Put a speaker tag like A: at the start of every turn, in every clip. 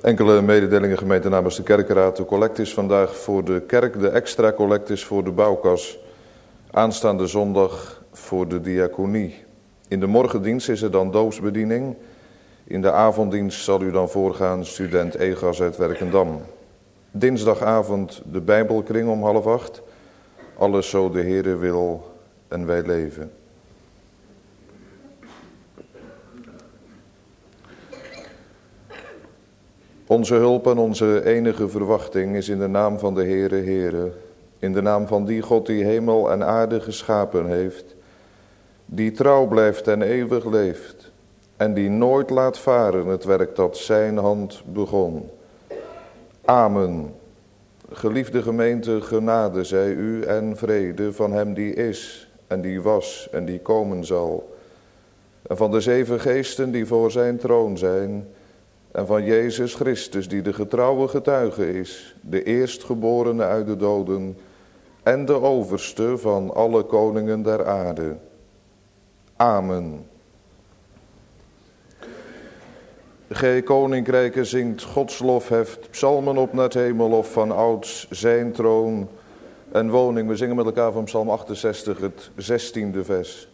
A: Enkele mededelingen gemeente namens de kerkenraad. De collect is vandaag voor de kerk, de extra collect is voor de bouwkas. Aanstaande zondag voor de diaconie. In de morgendienst is er dan doopsbediening. In de avonddienst zal u dan voorgaan student Egas uit Werkendam. Dinsdagavond de Bijbelkring om 7:30. Alles zo de Heere wil en wij leven. Onze hulp en onze enige verwachting is in de naam van de Heere, Heere. In de naam van die God die hemel en aarde geschapen heeft. Die trouw blijft en eeuwig leeft. En die nooit laat varen het werk dat zijn hand begon. Amen. Geliefde gemeente, genade zij u en vrede van hem die is en die was en die komen zal. En van de 7 geesten die voor zijn troon zijn. En van Jezus Christus die de getrouwe getuige is, de eerstgeborene uit de doden en de overste van alle koningen der aarde. Amen. Gij koninkrijken zingt Gods lof, heft psalmen op naar het hemelhof, van ouds zijn troon en woning. We zingen met elkaar van psalm 68, het 16e vers.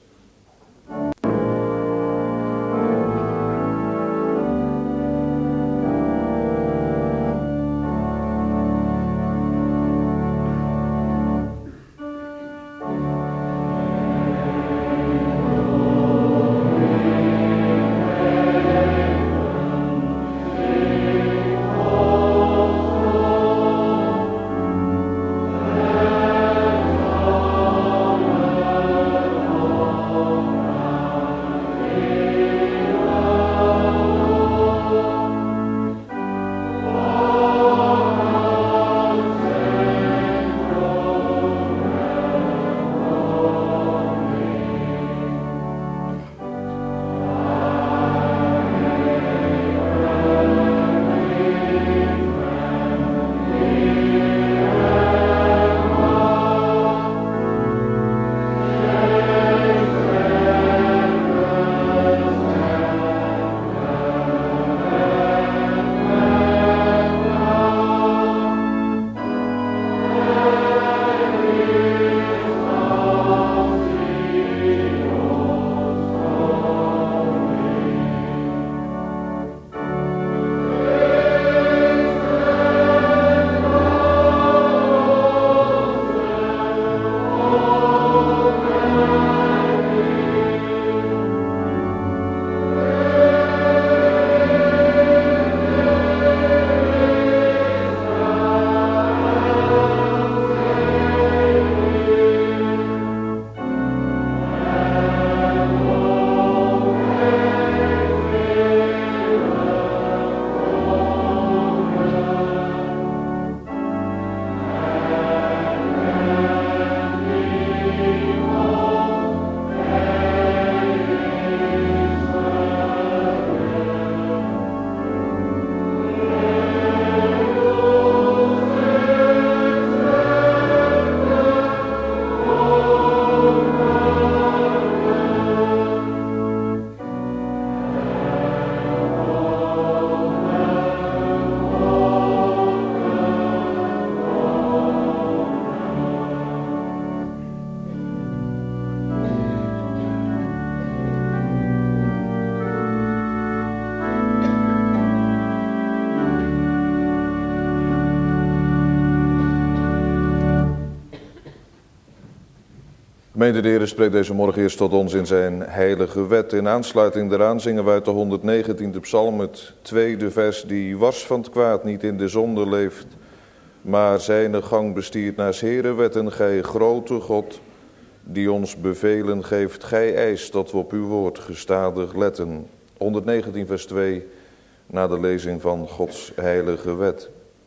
A: Gemeente de Heer spreekt deze morgen eerst tot ons in zijn heilige wet. In aansluiting daaraan zingen wij uit de 119e psalm het 2e vers. Die wars van het kwaad niet in de zonde leeft, maar zijn gang bestiert naar 's Heere wetten. Gij grote God, die ons bevelen geeft, gij eist dat we op uw woord gestadig letten. 119 vers 2, na de lezing van Gods heilige wet.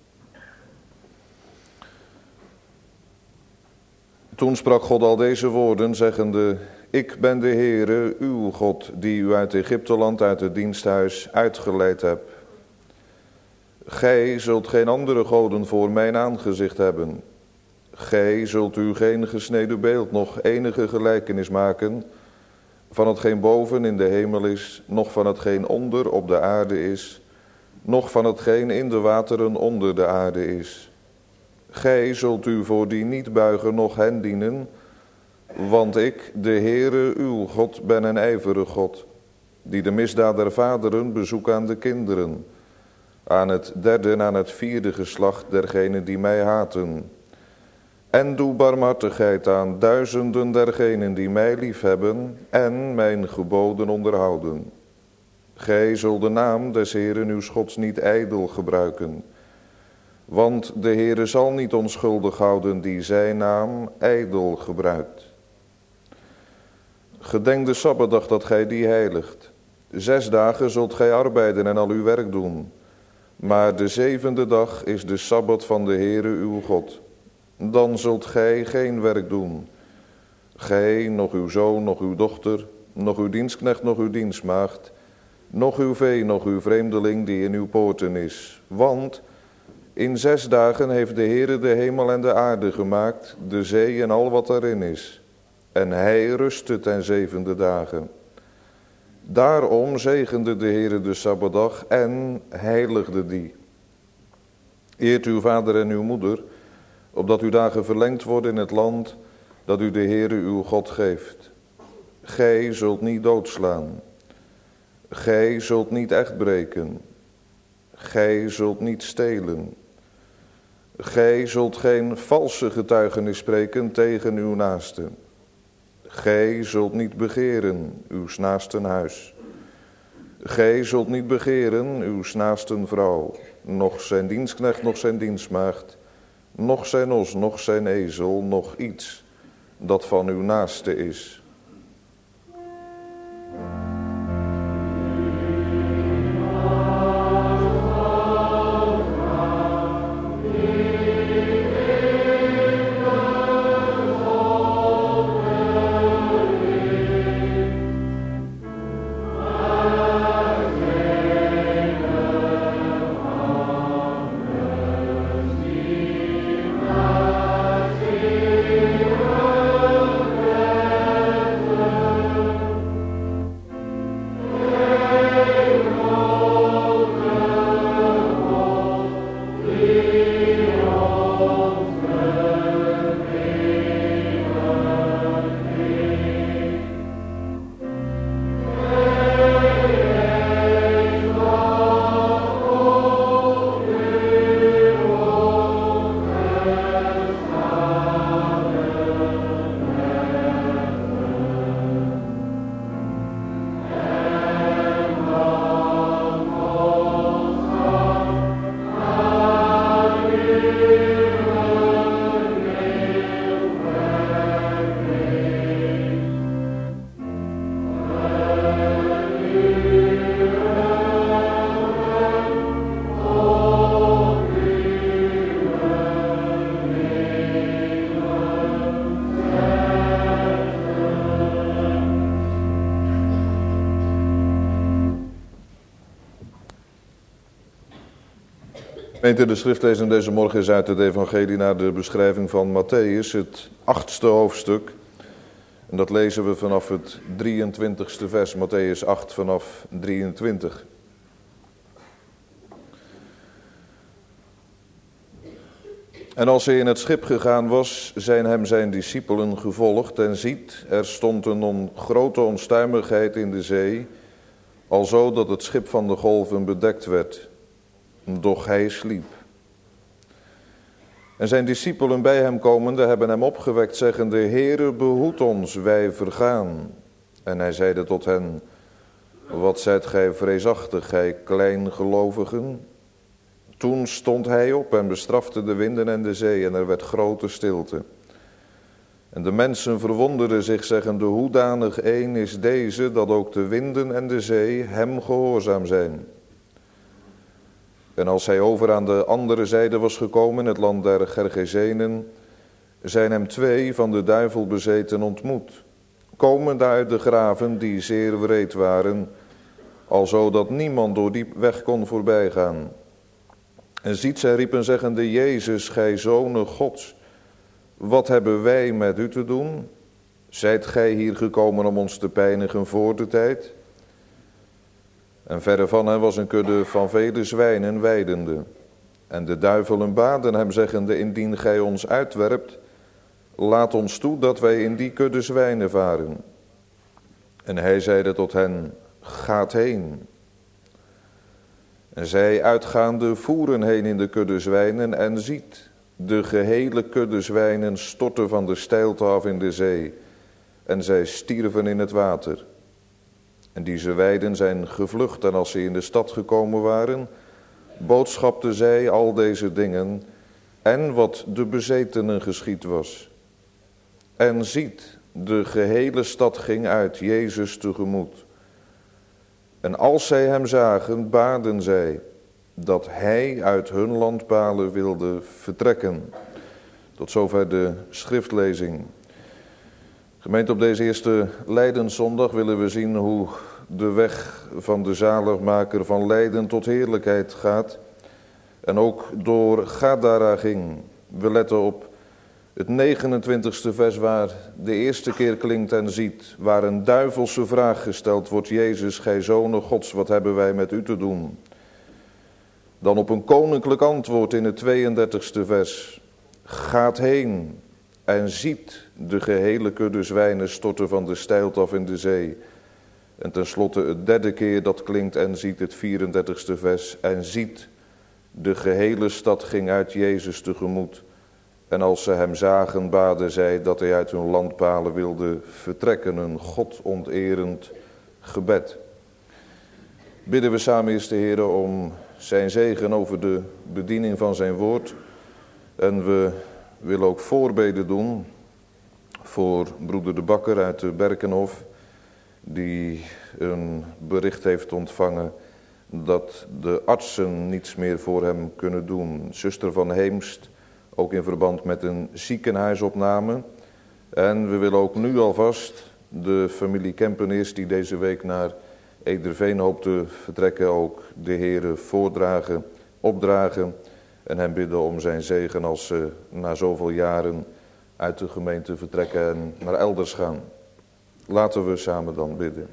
A: Toen sprak God al deze woorden, zeggende: Ik ben de Heere, uw God, die u uit Egypteland, uit het diensthuis uitgeleid hebt. Gij zult geen andere goden voor mijn aangezicht hebben. Gij zult u geen gesneden beeld, noch enige gelijkenis maken van hetgeen boven in de hemel is, noch van hetgeen onder op de aarde is, noch van hetgeen in de wateren onder de aarde is. Gij zult u voor die niet buigen, noch hen dienen, want ik, de Heere, uw God, ben een ijverig God, die de misdaad der vaderen bezoek aan de kinderen, aan het derde en aan het vierde geslacht dergenen die mij haten. En doe barmhartigheid aan duizenden dergenen die mij liefhebben en mijn geboden onderhouden. Gij zult de naam des Heeren uws Gods niet ijdel gebruiken, want de Heere zal niet onschuldig houden die zijn naam ijdel gebruikt. Gedenk de Sabbatdag dat gij die heiligt. 6 dagen zult gij arbeiden en al uw werk doen. Maar de 7e dag is de Sabbat van de Heere uw God. Dan zult gij geen werk doen. Gij, noch uw zoon, noch uw dochter, noch uw dienstknecht, noch uw dienstmaagd, noch uw vee, noch uw vreemdeling die in uw poorten is. Want in 6 dagen heeft de Heere de hemel en de aarde gemaakt, de zee en al wat erin is. En hij rustte ten 7e dagen. Daarom zegende de Heere de Sabbatdag en heiligde die. Eert uw vader en uw moeder, opdat uw dagen verlengd worden in het land dat u de Heere uw God geeft. Gij zult niet doodslaan. Gij zult niet echt breken. Gij zult niet stelen. Gij zult geen valse getuigenis spreken tegen uw naaste. Gij zult niet begeren uws naasten huis. Gij zult niet begeren uws naasten vrouw, noch zijn dienstknecht, noch zijn dienstmaagd, noch zijn os, noch zijn ezel, noch iets dat van uw naaste is. De schriftlezing deze morgen is uit het evangelie naar de beschrijving van Mattheüs, het 8e hoofdstuk. En dat lezen we vanaf het 23e vers, Mattheüs 8 vanaf 23. En als hij in het schip gegaan was, zijn hem zijn discipelen gevolgd. En ziet, er stond een grote onstuimigheid in de zee, alzo dat het schip van de golven bedekt werd. Doch hij sliep. En zijn discipelen bij hem komende hebben hem opgewekt, zeggende: Heere, behoed ons, wij vergaan. En hij zeide tot hen: Wat zijt gij vreesachtig, gij kleingelovigen? Toen stond hij op en bestrafte de winden en de zee, en er werd grote stilte. En de mensen verwonderden zich, zeggende: Hoedanig een is deze, dat ook de winden en de zee hem gehoorzaam zijn. En als hij over aan de andere zijde was gekomen, het land der Gergesenen, zijn hem 2 van de duivel bezeten ontmoet, komende uit de graven die zeer wreed waren, alzo dat niemand door die weg kon voorbijgaan. En ziet, zij riepen zeggende: Jezus, gij Zoon Gods, wat hebben wij met u te doen? Zijt gij hier gekomen om ons te pijnigen voor de tijd? En verre van hen was een kudde van vele zwijnen weidende. En de duivelen baden hem, zeggende: indien gij ons uitwerpt, laat ons toe dat wij in die kudde zwijnen varen. En hij zeide tot hen: gaat heen. En zij uitgaande voeren heen in de kudde zwijnen, en ziet, de gehele kudde zwijnen stortten van de steilte af in de zee, en zij stierven in het water. En deze weiden zijn gevlucht, en als ze in de stad gekomen waren, boodschapten zij al deze dingen en wat de bezetenen geschied was. En ziet, de gehele stad ging uit Jezus tegemoet. En als zij hem zagen, baden zij dat hij uit hun landpalen wilde vertrekken. Tot zover de schriftlezing. Gemeente, op deze eerste Lijdenszondag willen we zien hoe de weg van de zaligmaker van lijden tot heerlijkheid gaat. En ook door Gadara ging. We letten op het 29e vers waar de eerste keer klinkt en ziet. Waar een duivelse vraag gesteld wordt: Jezus, gij zonen Gods, wat hebben wij met u te doen? Dan op een koninklijk antwoord in het 32e vers. Gaat heen en ziet, de gehele kudde zwijnen storten van de steilte af in de zee. En tenslotte het derde keer dat klinkt en ziet, het 34e vers. En ziet, de gehele stad ging uit Jezus tegemoet. En als ze hem zagen, baden zij dat hij uit hun landpalen wilde vertrekken. Een godonterend gebed. Bidden we samen eerst de Heer om zijn zegen over de bediening van zijn woord. En we willen ook voorbeden doen voor broeder de Bakker uit de Berkenhof, die een bericht heeft ontvangen dat de artsen niets meer voor hem kunnen doen. Zuster van Heemst, ook in verband met een ziekenhuisopname. En we willen ook nu alvast de familie Kempeneers, die deze week naar Ederveen hoopt te vertrekken, ook de Heere voordragen, opdragen. En hem bidden om zijn zegen als ze na zoveel jaren uit de gemeente vertrekken en naar elders gaan. Laten we samen dan bidden.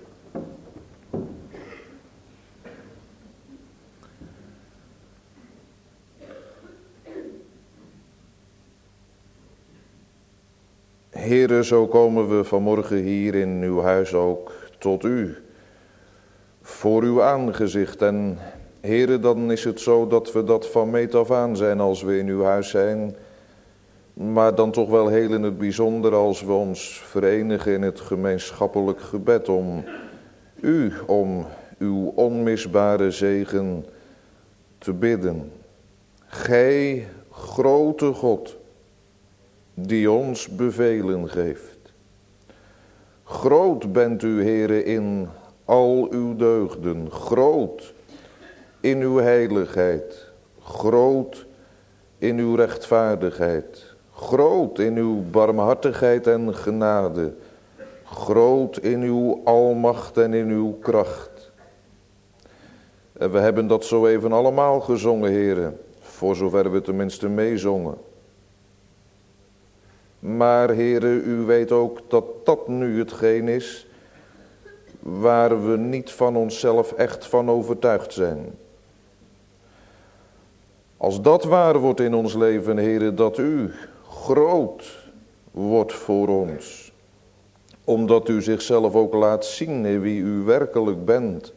A: Heere, zo komen we vanmorgen hier in uw huis ook tot u, voor uw aangezicht. En Heere, dan is het zo dat we dat van meet af aan zijn als we in uw huis zijn, maar dan toch wel heel in het bijzonder als we ons verenigen in het gemeenschappelijk gebed om uw onmisbare zegen te bidden. Gij, grote God, die ons bevelen geeft. Groot bent u, Heere, in al uw deugden, groot in uw heiligheid, groot in uw rechtvaardigheid, groot in uw barmhartigheid en genade, groot in uw almacht en in uw kracht. En we hebben dat zo even allemaal gezongen, Heere, voor zover we tenminste meezongen. Maar Heere, u weet ook dat dat nu hetgeen is waar we niet van onszelf echt van overtuigd zijn. Als dat waar wordt in ons leven, Heere, dat u groot wordt voor ons. Omdat u zichzelf ook laat zien in wie u werkelijk bent.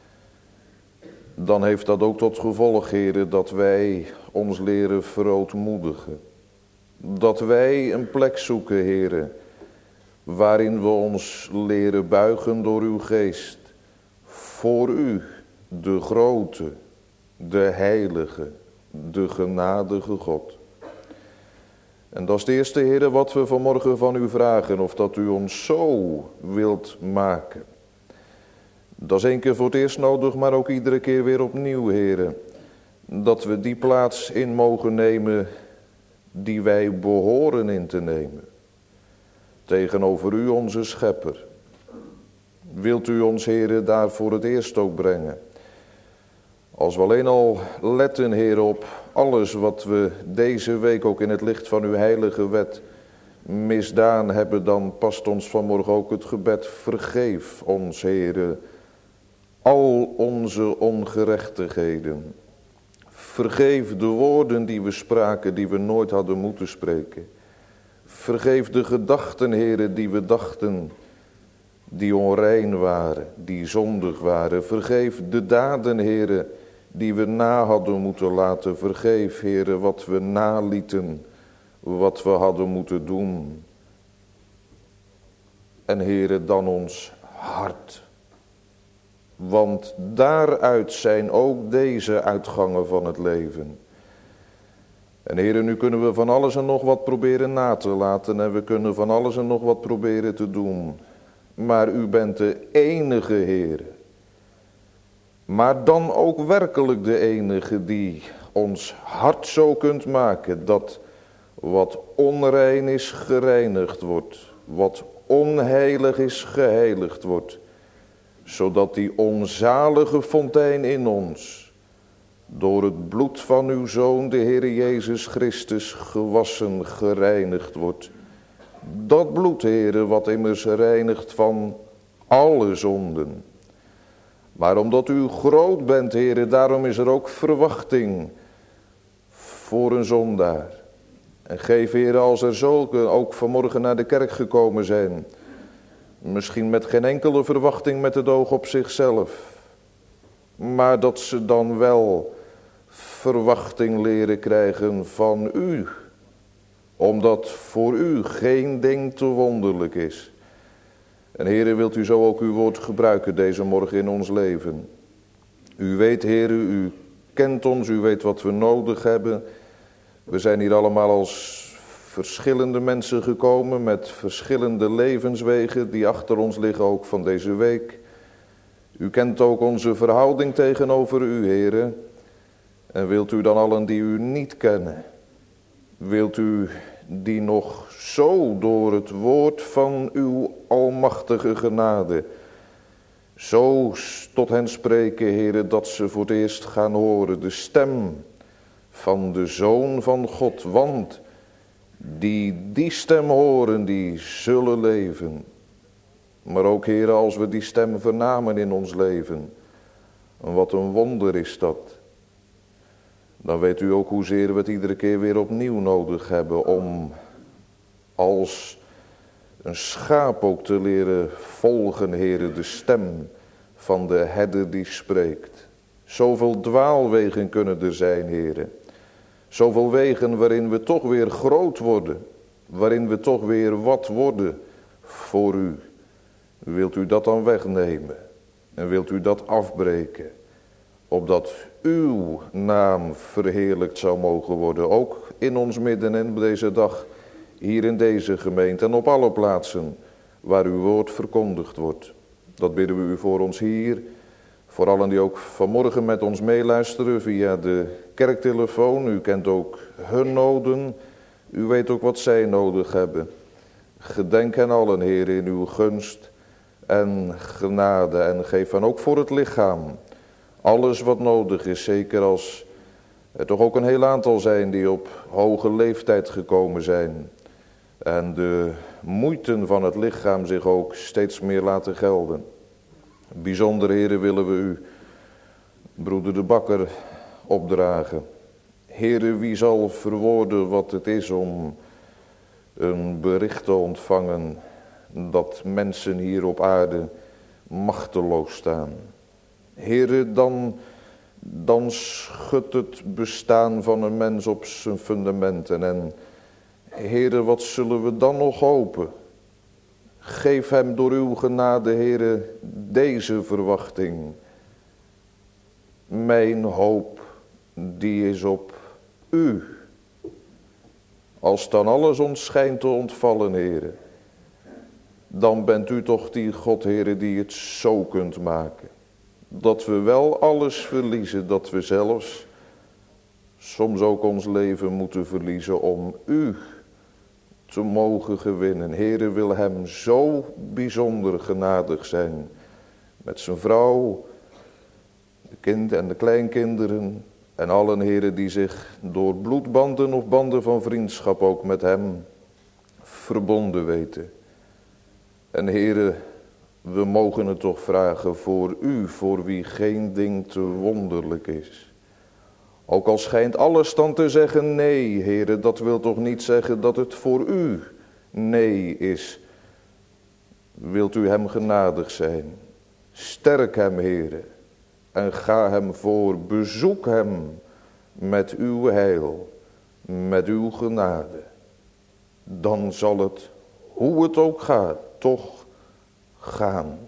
A: Dan heeft dat ook tot gevolg, Heere, dat wij ons leren verootmoedigen. Dat wij een plek zoeken, Heere, waarin we ons leren buigen door uw geest. Voor u, de grote, de heilige, de genadige God. En dat is het eerste, Heere, wat we vanmorgen van u vragen, of dat u ons zo wilt maken. Dat is één keer voor het eerst nodig, maar ook iedere keer weer opnieuw, Heere. Dat we die plaats in mogen nemen die wij behoren in te nemen. Tegenover u, onze schepper. Wilt u ons, Heere, daar voor het eerst ook brengen. Als we alleen al letten, Heere, op alles wat we deze week ook in het licht van uw heilige wet misdaan hebben, dan past ons vanmorgen ook het gebed: vergeef ons, Heere, al onze ongerechtigheden. Vergeef de woorden die we spraken, die we nooit hadden moeten spreken. Vergeef de gedachten, Heere, die we dachten, die onrein waren, die zondig waren. Vergeef de daden, Heere, die we na hadden moeten laten. Vergeef, Heere, wat we nalieten, wat we hadden moeten doen. En Heere, dan ons hart. Want daaruit zijn ook deze uitgangen van het leven. En Heere, nu kunnen we van alles en nog wat proberen na te laten. En we kunnen van alles en nog wat proberen te doen. Maar u bent de enige Heere. Maar dan ook werkelijk de enige die ons hart zo kunt maken. Dat wat onrein is gereinigd wordt. Wat onheilig is geheiligd wordt. Zodat die onzalige fontein in ons door het bloed van uw Zoon, de Heer Jezus Christus, gewassen, gereinigd wordt. Dat bloed, Heere, wat immers reinigt van alle zonden. Maar omdat u groot bent, Heere, daarom is er ook verwachting voor een zondaar. En geef, Heere, als er zulken ook vanmorgen naar de kerk gekomen zijn, misschien met geen enkele verwachting met het oog op zichzelf, maar dat ze dan wel verwachting leren krijgen van u. Omdat voor u geen ding te wonderlijk is. En Heere, wilt u zo ook uw woord gebruiken deze morgen in ons leven. U weet, Heere, u kent ons, u weet wat we nodig hebben. We zijn hier allemaal als verschillende mensen gekomen met verschillende levenswegen die achter ons liggen ook van deze week. U kent ook onze verhouding tegenover u, Heere. En wilt u dan allen die u niet kennen, wilt u die nog zo door het woord van uw almachtige genade zo tot hen spreken, Heere, dat ze voor het eerst gaan horen de stem van de Zoon van God. Want die stem horen, die zullen leven. Maar ook, Heere, als we die stem vernamen in ons leven, wat een wonder is dat. Dan weet u ook hoezeer we het iedere keer weer opnieuw nodig hebben om als een schaap ook te leren volgen, Heere, de stem van de herder die spreekt. Zoveel dwaalwegen kunnen er zijn, Heere. Zoveel wegen waarin we toch weer groot worden, waarin we toch weer wat worden voor u. Wilt u dat dan wegnemen en wilt u dat afbreken, opdat uw naam verheerlijkt zou mogen worden, ook in ons midden en deze dag, hier in deze gemeente en op alle plaatsen waar uw woord verkondigd wordt. Dat bidden we u voor ons hier, voor allen die ook vanmorgen met ons meeluisteren via de kerktelefoon. U kent ook hun noden, u weet ook wat zij nodig hebben. Gedenk hen allen, Heer, in uw gunst en genade en geef hen ook voor het lichaam alles wat nodig is, zeker als er toch ook een heel aantal zijn die op hoge leeftijd gekomen zijn. En de moeiten van het lichaam zich ook steeds meer laten gelden. Bijzonder, Heere, willen we u, broeder de Bakker, opdragen. Heere, wie zal verwoorden wat het is om een bericht te ontvangen dat mensen hier op aarde machteloos staan. Heere, dan schudt het bestaan van een mens op zijn fundamenten. En Heere, wat zullen we dan nog hopen? Geef hem door uw genade, Heere, deze verwachting. Mijn hoop, die is op u. Als dan alles ons schijnt te ontvallen, Heere, dan bent u toch die God, Heere, die het zo kunt maken. Dat we wel alles verliezen, dat we zelfs soms ook ons leven moeten verliezen om u te mogen gewinnen. Heere, wil hem zo bijzonder genadig zijn met zijn vrouw, de kind en de kleinkinderen en allen, Heere, die zich door bloedbanden of banden van vriendschap ook met hem verbonden weten. En Heere, We mogen het toch vragen voor u, voor wie geen ding te wonderlijk is. Ook al schijnt alles dan te zeggen nee, Heere, dat wil toch niet zeggen dat het voor u nee is. Wilt u hem genadig zijn? Sterk hem, Heere, en ga hem voor. Bezoek hem met uw heil, met uw genade. Dan zal het, hoe het ook gaat, toch gaan.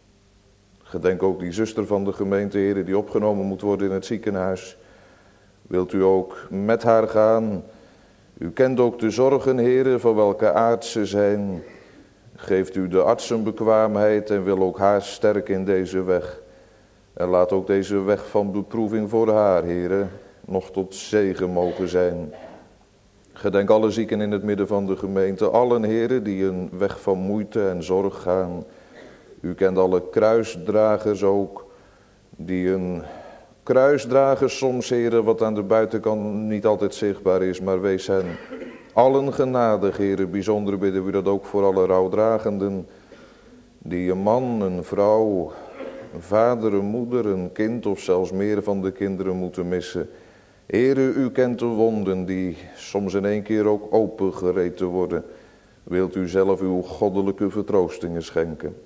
A: Gedenk ook die zuster van de gemeente, Heere, die opgenomen moet worden in het ziekenhuis. Wilt u ook met haar gaan? U kent ook de zorgen, Heere, van welke aard ze zijn. Geeft u de artsen bekwaamheid en wil ook haar sterken in deze weg. En laat ook deze weg van beproeving voor haar, Heere, nog tot zegen mogen zijn. Gedenk alle zieken in het midden van de gemeente, allen, Heere, die een weg van moeite en zorg gaan. U kent alle kruisdragers ook, die een kruisdrager soms, Heere, wat aan de buitenkant niet altijd zichtbaar is, maar wees hen allen genadig, Heere. Bijzonder bidden we dat ook voor alle rouwdragenden, die een man, een vrouw, een vader, een moeder, een kind of zelfs meer van de kinderen moeten missen. Heere, u kent de wonden die soms in één keer ook opengereten worden. Wilt u zelf uw goddelijke vertroostingen schenken.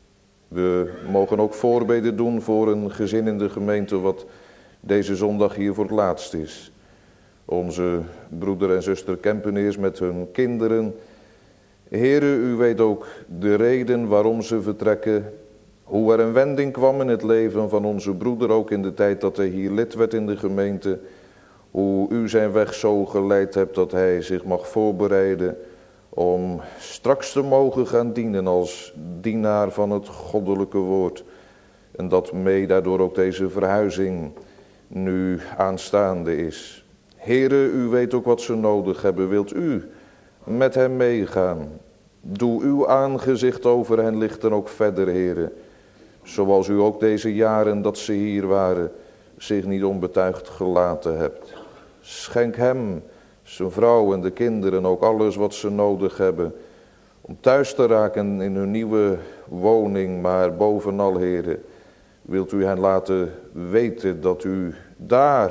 A: We mogen ook voorbeden doen voor een gezin in de gemeente wat deze zondag hier voor het laatst is. Onze broeder en zuster Kempeneers met hun kinderen. Heere, u weet ook de reden waarom ze vertrekken. Hoe er een wending kwam in het leven van onze broeder, ook in de tijd dat hij hier lid werd in de gemeente. Hoe u zijn weg zo geleid hebt dat hij zich mag voorbereiden om straks te mogen gaan dienen als dienaar van het goddelijke woord. En dat mee daardoor ook deze verhuizing nu aanstaande is. Heere, u weet ook wat ze nodig hebben. Wilt u met hen meegaan? Doe uw aangezicht over hen lichten ook verder, Heere. Zoals u ook deze jaren dat ze hier waren zich niet onbetuigd gelaten hebt. Schenk hem, zijn vrouw en de kinderen ook alles wat ze nodig hebben om thuis te raken in hun nieuwe woning. Maar bovenal, Heere, wilt u hen laten weten dat u daar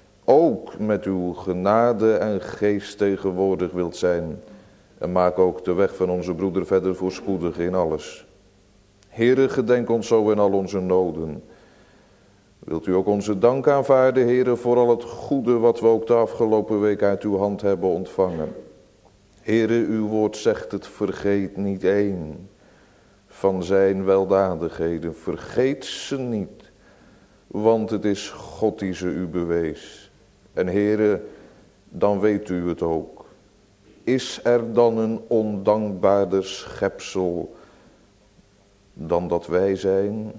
A: ook met uw genade en geest tegenwoordig wilt zijn. En maak ook de weg van onze broeder verder voorspoedig in alles. Heere, gedenk ons zo in al onze noden. Wilt u ook onze dank aanvaarden, Heere, voor al het goede wat we ook de afgelopen week uit uw hand hebben ontvangen. Heere, uw woord zegt het, vergeet niet één van zijn weldadigheden. Vergeet ze niet, want het is God die ze u bewees. En Heere, dan weet u het ook. Is er dan een ondankbaarder schepsel dan dat wij zijn?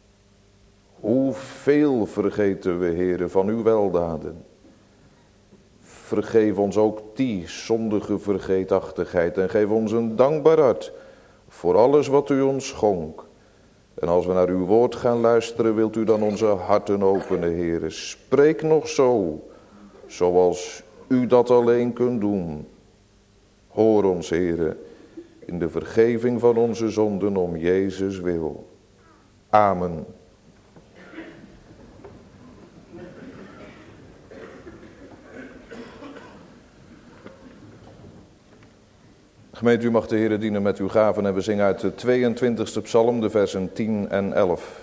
A: Hoeveel vergeten we, Heere, van uw weldaden. Vergeef ons ook die zondige vergeetachtigheid en geef ons een dankbaar hart voor alles wat u ons schonk. En als we naar uw woord gaan luisteren, wilt u dan onze harten openen, Heere. Spreek nog zo, zoals u dat alleen kunt doen. Hoor ons, Heere, in de vergeving van onze zonden om Jezus wil. Amen. Gemeente, u mag de Heere dienen met uw gaven en we zingen uit de 22e psalm, de versen 10 en 11.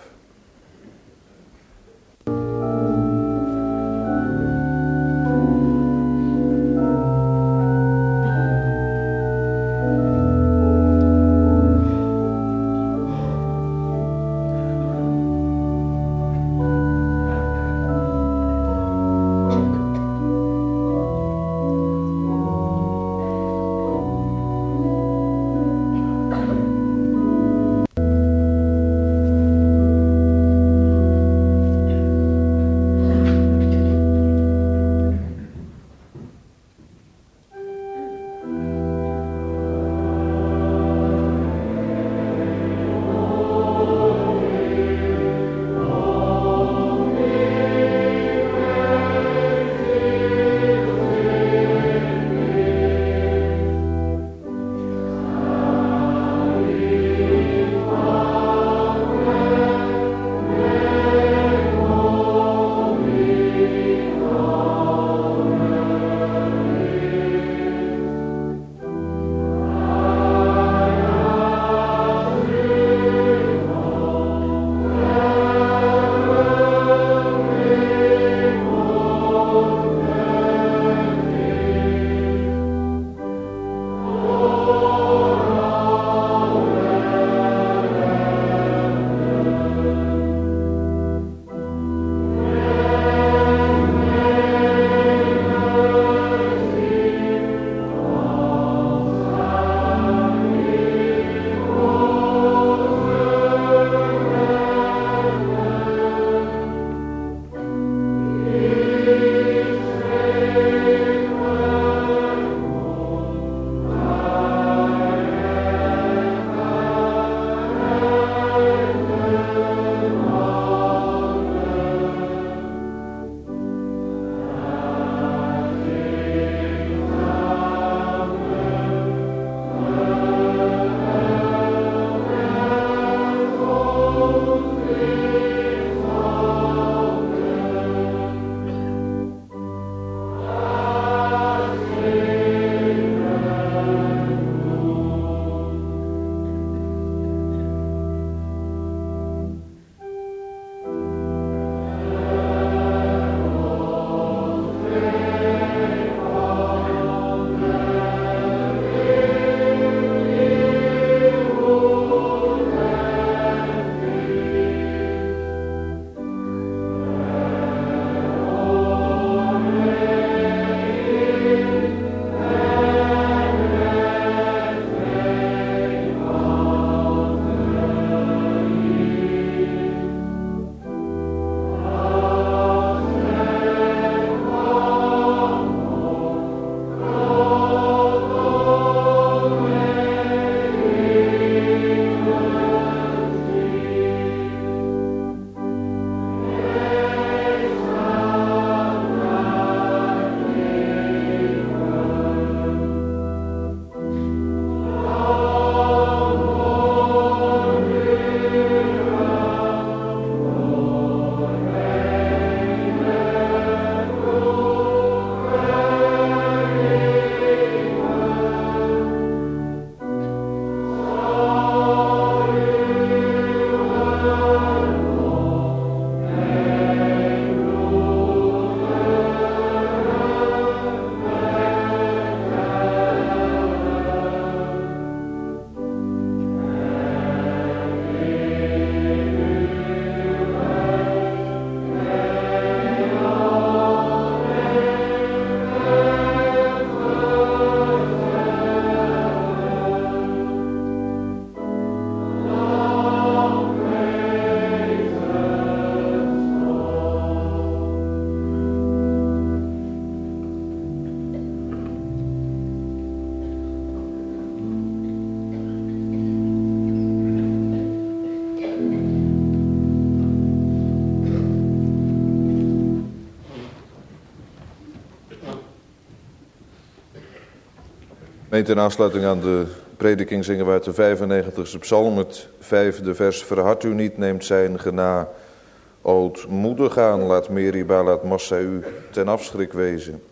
A: In aansluiting aan de prediking zingen we uit de 95e psalm, het 5e vers. Verhard u niet, neemt zijn gena, ootmoedig aan, laat Meriba, laat Massa u ten afschrik wezen.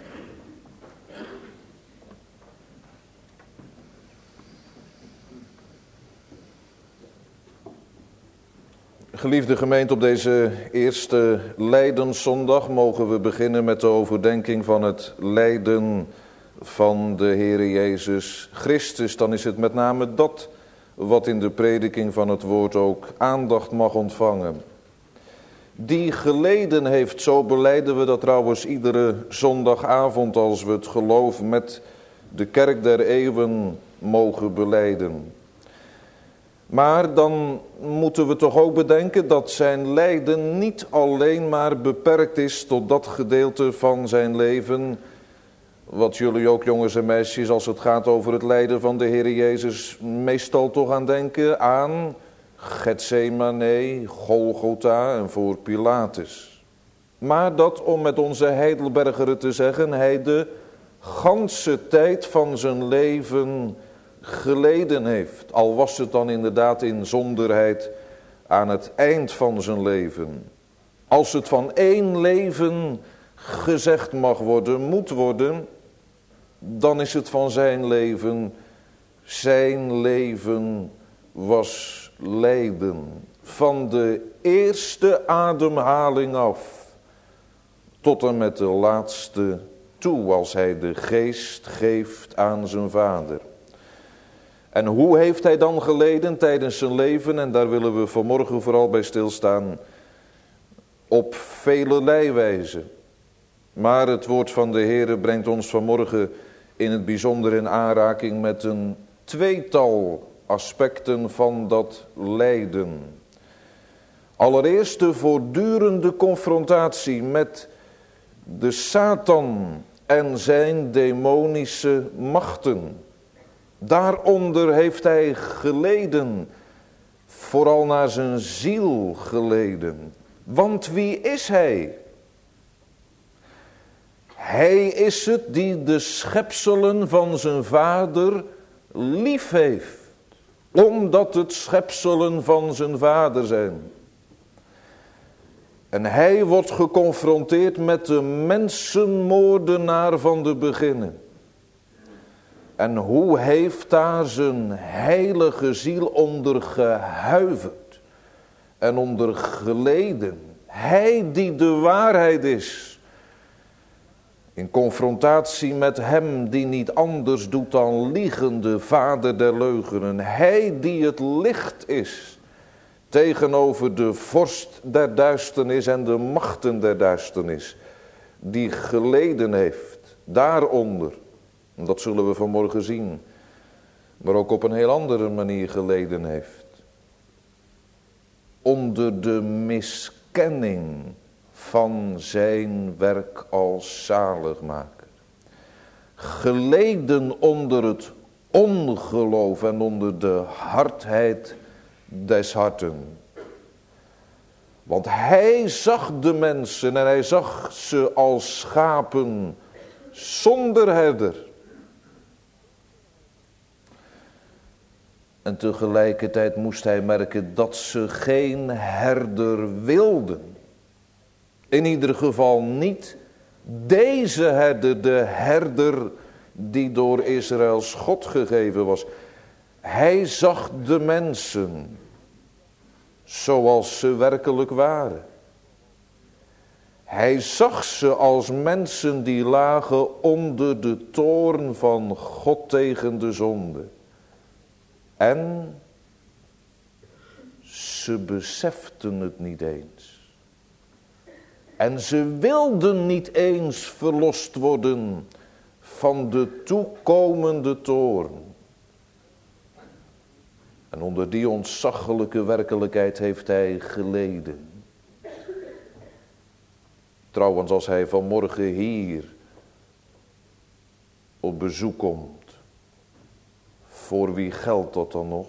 A: Geliefde gemeente, op deze eerste Lijdenszondag mogen we beginnen met de overdenking van het lijden van de Heere Jezus Christus. Dan is het met name dat wat in de prediking van het woord ook aandacht mag ontvangen. Die geleden heeft, zo belijden we dat trouwens iedere zondagavond als we het geloof met de kerk der eeuwen mogen belijden. Maar dan moeten we toch ook bedenken dat zijn lijden niet alleen maar beperkt is tot dat gedeelte van zijn leven, wat jullie ook jongens en meisjes als het gaat over het lijden van de Heer Jezus meestal toch aan denken, aan Getsemane, Golgotha en voor Pilatus. Maar dat, om met onze Heidelberger te zeggen, hij de ganse tijd van zijn leven geleden heeft. Al was het dan inderdaad in zonderheid aan het eind van zijn leven. Als het van één leven gezegd mag worden, moet worden, dan is het van zijn leven. Zijn leven was lijden. Van de eerste ademhaling af tot en met de laatste toe, als hij de geest geeft aan zijn vader. En hoe heeft hij dan geleden tijdens zijn leven? En daar willen we vanmorgen vooral bij stilstaan. Op velerlei wijze. Maar het woord van de Heere brengt ons vanmorgen in het bijzonder in aanraking met een tweetal aspecten van dat lijden. Allereerst de voortdurende confrontatie met de Satan en zijn demonische machten. Daaronder heeft hij geleden, vooral naar zijn ziel geleden. Want wie is hij? Hij is het die de schepselen van zijn vader lief heeft. Omdat het schepselen van zijn vader zijn. En hij wordt geconfronteerd met de mensenmoordenaar van de beginnen. En hoe heeft daar zijn heilige ziel onder gehuiverd en onder geleden. Hij die de waarheid is. In confrontatie met hem die niet anders doet dan liegen, de vader der leugenen. Hij die het licht is tegenover de vorst der duisternis en de machten der duisternis. Die geleden heeft daaronder. Dat zullen we vanmorgen zien. Maar ook op een heel andere manier geleden heeft. Onder de miskenning van zijn werk als zaligmaker. Geleden onder het ongeloof en onder de hardheid des harten. Want hij zag de mensen en hij zag ze als schapen zonder herder. En tegelijkertijd moest hij merken dat ze geen herder wilden. In ieder geval niet deze herder, de herder die door Israëls God gegeven was. Hij zag de mensen zoals ze werkelijk waren. Hij zag ze als mensen die lagen onder de toorn van God tegen de zonde. En ze beseften het niet eens. En ze wilden niet eens verlost worden van de toekomende toorn. En onder die ontzaglijke werkelijkheid heeft hij geleden. Trouwens, als hij vanmorgen hier op bezoek komt, voor wie geldt dat dan nog?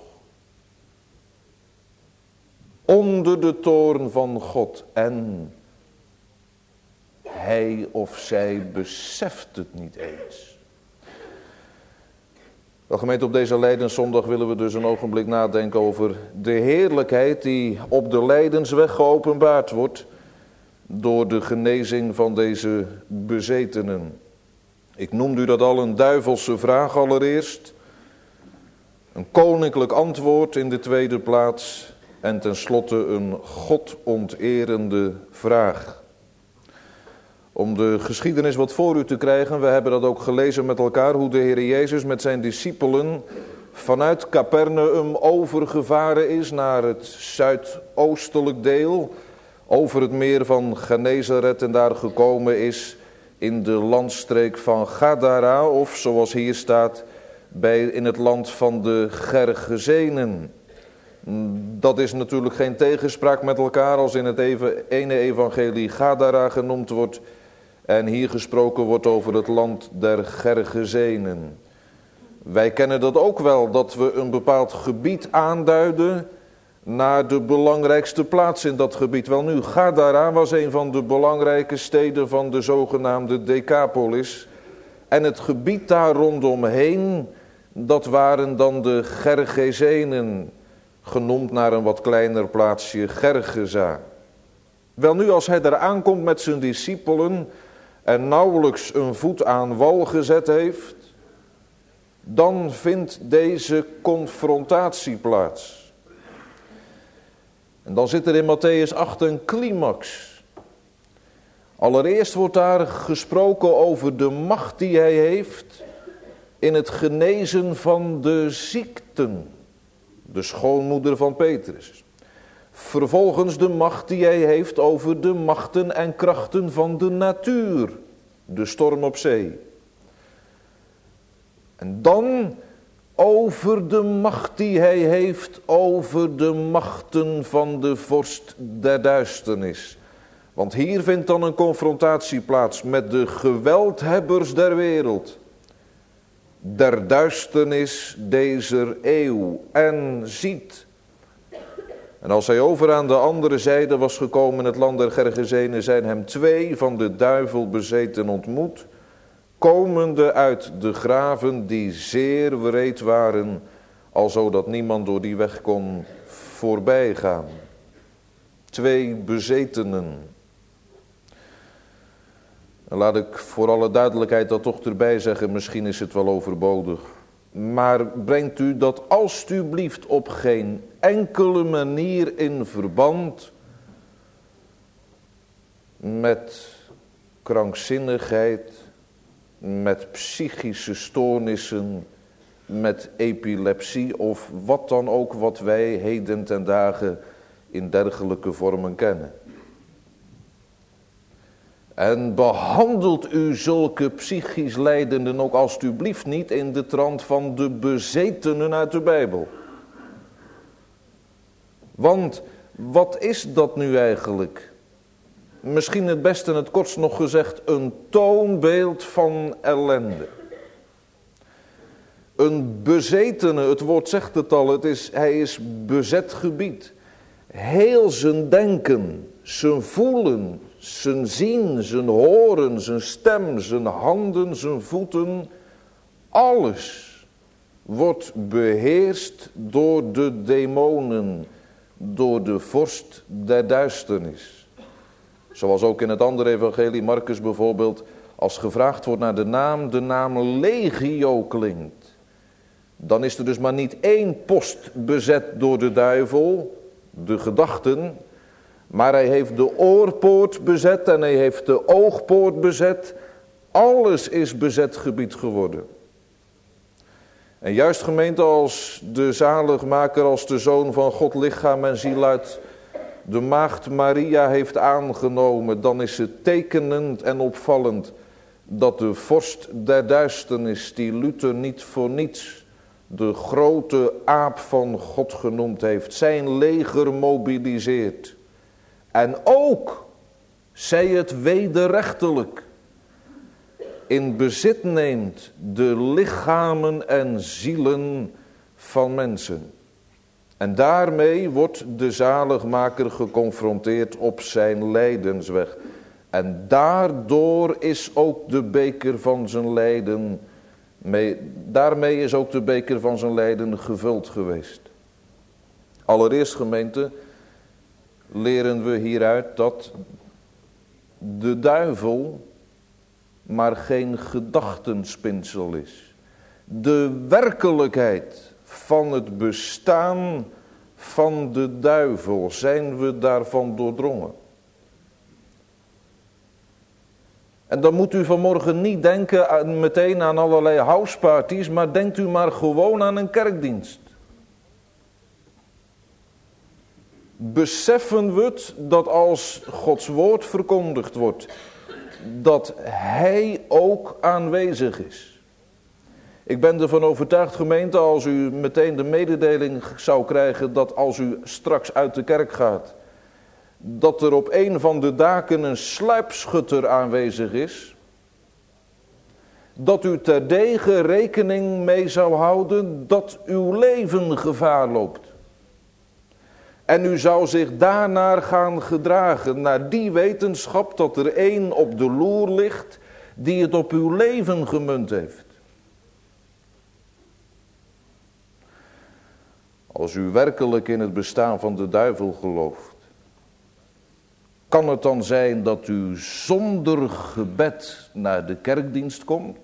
A: Onder de toorn van God en hij of zij beseft het niet eens. Wel gemeente, op deze Lijdenszondag willen we dus een ogenblik nadenken over de heerlijkheid die op de Lijdensweg geopenbaard wordt door de genezing van deze bezetenen. Ik noemde u dat al, een duivelse vraag allereerst, een koninklijk antwoord in de tweede plaats en tenslotte een godonterende vraag. Om de geschiedenis wat voor u te krijgen, we hebben dat ook gelezen met elkaar, hoe de Heer Jezus met zijn discipelen vanuit Capernaum overgevaren is naar het zuidoostelijk deel, over het meer van Genezaret en daar gekomen is in de landstreek van Gadara, of zoals hier staat, in het land van de Gergesenen. Dat is natuurlijk geen tegenspraak met elkaar als in het ene evangelie Gadara genoemd wordt en hier gesproken wordt over het land der Gergesenen. Wij kennen dat ook wel, dat we een bepaald gebied aanduiden naar de belangrijkste plaats in dat gebied. Wel nu, Gadara was een van de belangrijke steden van de zogenaamde Decapolis. En het gebied daar rondomheen, dat waren dan de Gergesenen, genoemd naar een wat kleiner plaatsje Gergesa. Wel nu, als hij daar aankomt met zijn discipelen en nauwelijks een voet aan wal gezet heeft, dan vindt deze confrontatie plaats. En dan zit er in Mattheüs 8 een climax. Allereerst wordt daar gesproken over de macht die hij heeft in het genezen van de ziekten. De schoonmoeder van Petrus. Vervolgens de macht die hij heeft over de machten en krachten van de natuur. De storm op zee. En dan over de macht die hij heeft over de machten van de vorst der duisternis. Want hier vindt dan een confrontatie plaats met de geweldhebbers der wereld. Der duisternis dezer eeuw. En ziet. En als hij over aan de andere zijde was gekomen in het land der Gergesenen, zijn hem 2 van de duivel bezeten ontmoet, komende uit de graven die zeer wreed waren, alzo dat niemand door die weg kon voorbij gaan. 2 bezetenen. En laat ik voor alle duidelijkheid dat toch erbij zeggen, misschien is het wel overbodig. Maar brengt u dat alstublieft op geen enkele manier in verband met krankzinnigheid, met psychische stoornissen, met epilepsie of wat dan ook wat wij heden ten dagen in dergelijke vormen kennen. En behandelt u zulke psychisch lijdenden ook alstublieft niet in de trant van de bezetenen uit de Bijbel. Want wat is dat nu eigenlijk? Misschien het beste en het kortst nog gezegd een toonbeeld van ellende. Een bezetene, het woord zegt het al, hij is bezet gebied. Heel zijn denken, zijn voelen, zijn zien, zijn horen, zijn stem, zijn handen, zijn voeten, alles wordt beheerst door de demonen, door de vorst der duisternis. Zoals ook in het andere evangelie, Marcus bijvoorbeeld, als gevraagd wordt naar de naam legio klinkt. Dan is er dus maar niet 1 post bezet door de duivel, de gedachten, maar hij heeft de oorpoort bezet en hij heeft de oogpoort bezet. Alles is bezet gebied geworden. En juist gemeente, als de zaligmaker, als de Zoon van God lichaam en ziel uit de maagd Maria heeft aangenomen, dan is het tekenend en opvallend dat de vorst der duisternis, die Luther niet voor niets de grote aap van God genoemd heeft, zijn leger mobiliseert. En ook, zij het wederrechtelijk, in bezit neemt de lichamen en zielen van mensen. En daarmee wordt de zaligmaker geconfronteerd op zijn lijdensweg. En daardoor is ook de beker van zijn lijden Daarmee is ook de beker van zijn lijden gevuld geweest. Allereerst, gemeente, leren we hieruit dat de duivel maar geen gedachtenspinsel is. De werkelijkheid van het bestaan van de duivel, zijn we daarvan doordrongen. En dan moet u vanmorgen niet denken meteen aan allerlei houseparties, maar denkt u maar gewoon aan een kerkdienst. Beseffen we het dat als Gods woord verkondigd wordt, dat Hij ook aanwezig is. Ik ben ervan overtuigd, gemeente, als u meteen de mededeling zou krijgen dat als u straks uit de kerk gaat, dat er op een van de daken een sluipschutter aanwezig is, dat u terdege rekening mee zou houden dat uw leven gevaar loopt. En u zou zich daarnaar gaan gedragen, naar die wetenschap dat er één op de loer ligt die het op uw leven gemunt heeft. Als u werkelijk in het bestaan van de duivel gelooft, kan het dan zijn dat u zonder gebed naar de kerkdienst komt?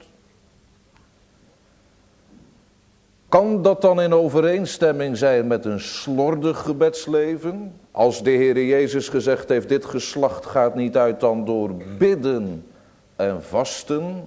A: Kan dat dan in overeenstemming zijn met een slordig gebedsleven? Als de Heer Jezus gezegd heeft, dit geslacht gaat niet uit dan door bidden en vasten.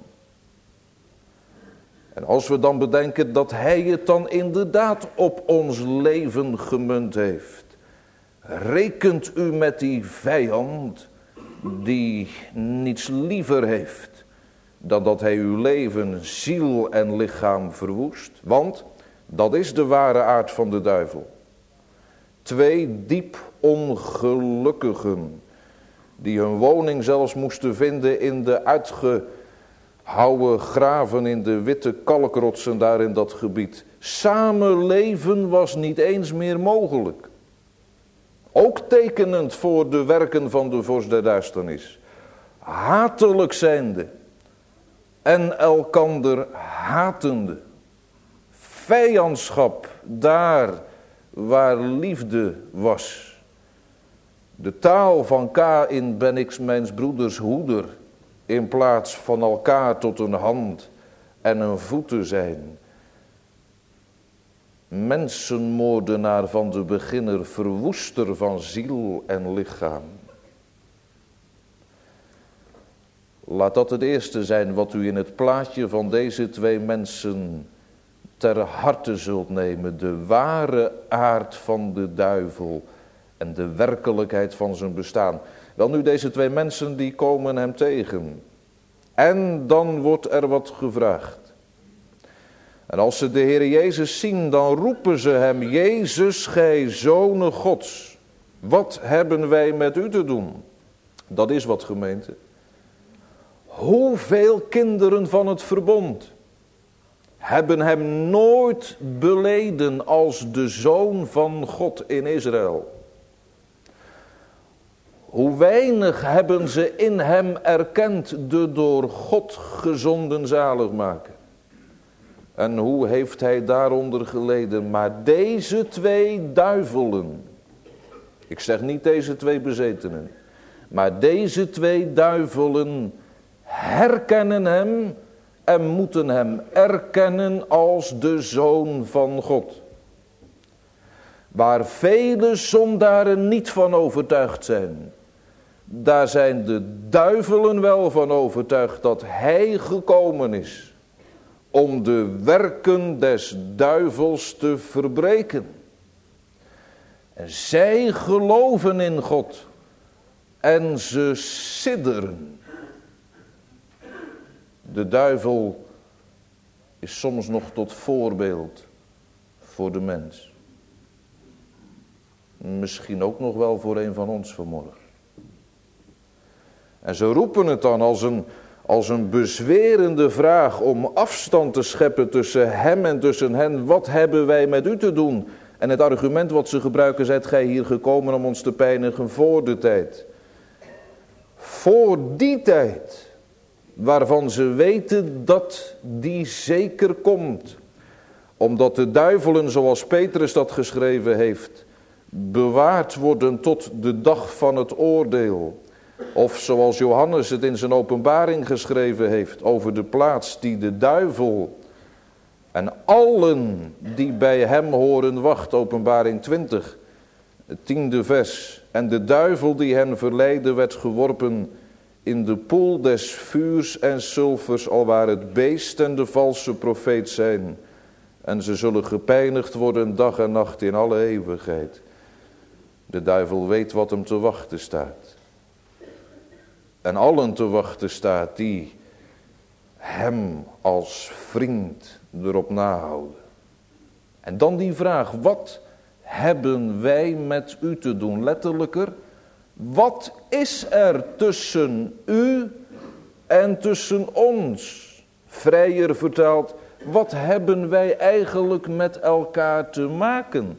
A: En als we dan bedenken dat Hij het dan inderdaad op ons leven gemunt heeft. Rekent u met die vijand die niets liever heeft dan dat hij uw leven, ziel en lichaam verwoest? Want dat is de ware aard van de duivel. 2 diep ongelukkigen die hun woning zelfs moesten vinden in de uitgehouwen graven, in de witte kalkrotsen daar in dat gebied. Samen leven was niet eens meer mogelijk. Ook tekenend voor de werken van de vorst der duisternis. Hatelijk zijnde en elkander hatende. Vijandschap daar waar liefde was. De taal van Kaïn ben ik mijns broeders hoeder, in plaats van elkaar tot een hand en een voet te zijn. Mensenmoordenaar van de beginner, verwoester van ziel en lichaam. Laat dat het eerste zijn wat u in het plaatje van deze 2 mensen ter harte zult nemen. De ware aard van de duivel en de werkelijkheid van zijn bestaan. Wel nu, deze 2 mensen die komen hem tegen. En dan wordt er wat gevraagd. En als ze de Heer Jezus zien, dan roepen ze hem, Jezus, gij Zoon Gods, wat hebben wij met u te doen? Dat is wat, gemeente. Hoeveel kinderen van het verbond hebben hem nooit beleden als de Zoon van God in Israël? Hoe weinig hebben ze in hem erkend de door God gezonden zaligmaker? En hoe heeft hij daaronder geleden? Maar deze 2 duivelen, ik zeg niet deze 2 bezetenen, maar deze 2 duivelen herkennen hem en moeten hem erkennen als de Zoon van God. Waar vele zondaren niet van overtuigd zijn, daar zijn de duivelen wel van overtuigd dat hij gekomen is om de werken des duivels te verbreken. En zij geloven in God en ze sidderen. De duivel is soms nog tot voorbeeld voor de mens. Misschien ook nog wel voor een van ons vanmorgen. En ze roepen het dan als een bezwerende vraag om afstand te scheppen tussen hem en tussen hen. Wat hebben wij met u te doen? En het argument wat ze gebruiken, zijt gij hier gekomen om ons te pijnigen voor de tijd. Voor die tijd waarvan ze weten dat die zeker komt. Omdat de duivelen, zoals Petrus dat geschreven heeft, bewaard worden tot de dag van het oordeel. Of zoals Johannes het in zijn openbaring geschreven heeft over de plaats die de duivel en allen die bij hem horen wacht. Openbaring 20, het 10e vers. En de duivel die hen verleidde werd geworpen in de poel des vuurs en sulfers, alwaar het beest en de valse profeet zijn. En ze zullen gepijnigd worden dag en nacht in alle eeuwigheid. De duivel weet wat hem te wachten staat. En allen te wachten staat die hem als vriend erop nahouden. En dan die vraag, wat hebben wij met u te doen? Letterlijker, wat is er tussen u en tussen ons? Vrijer vertaald, wat hebben wij eigenlijk met elkaar te maken?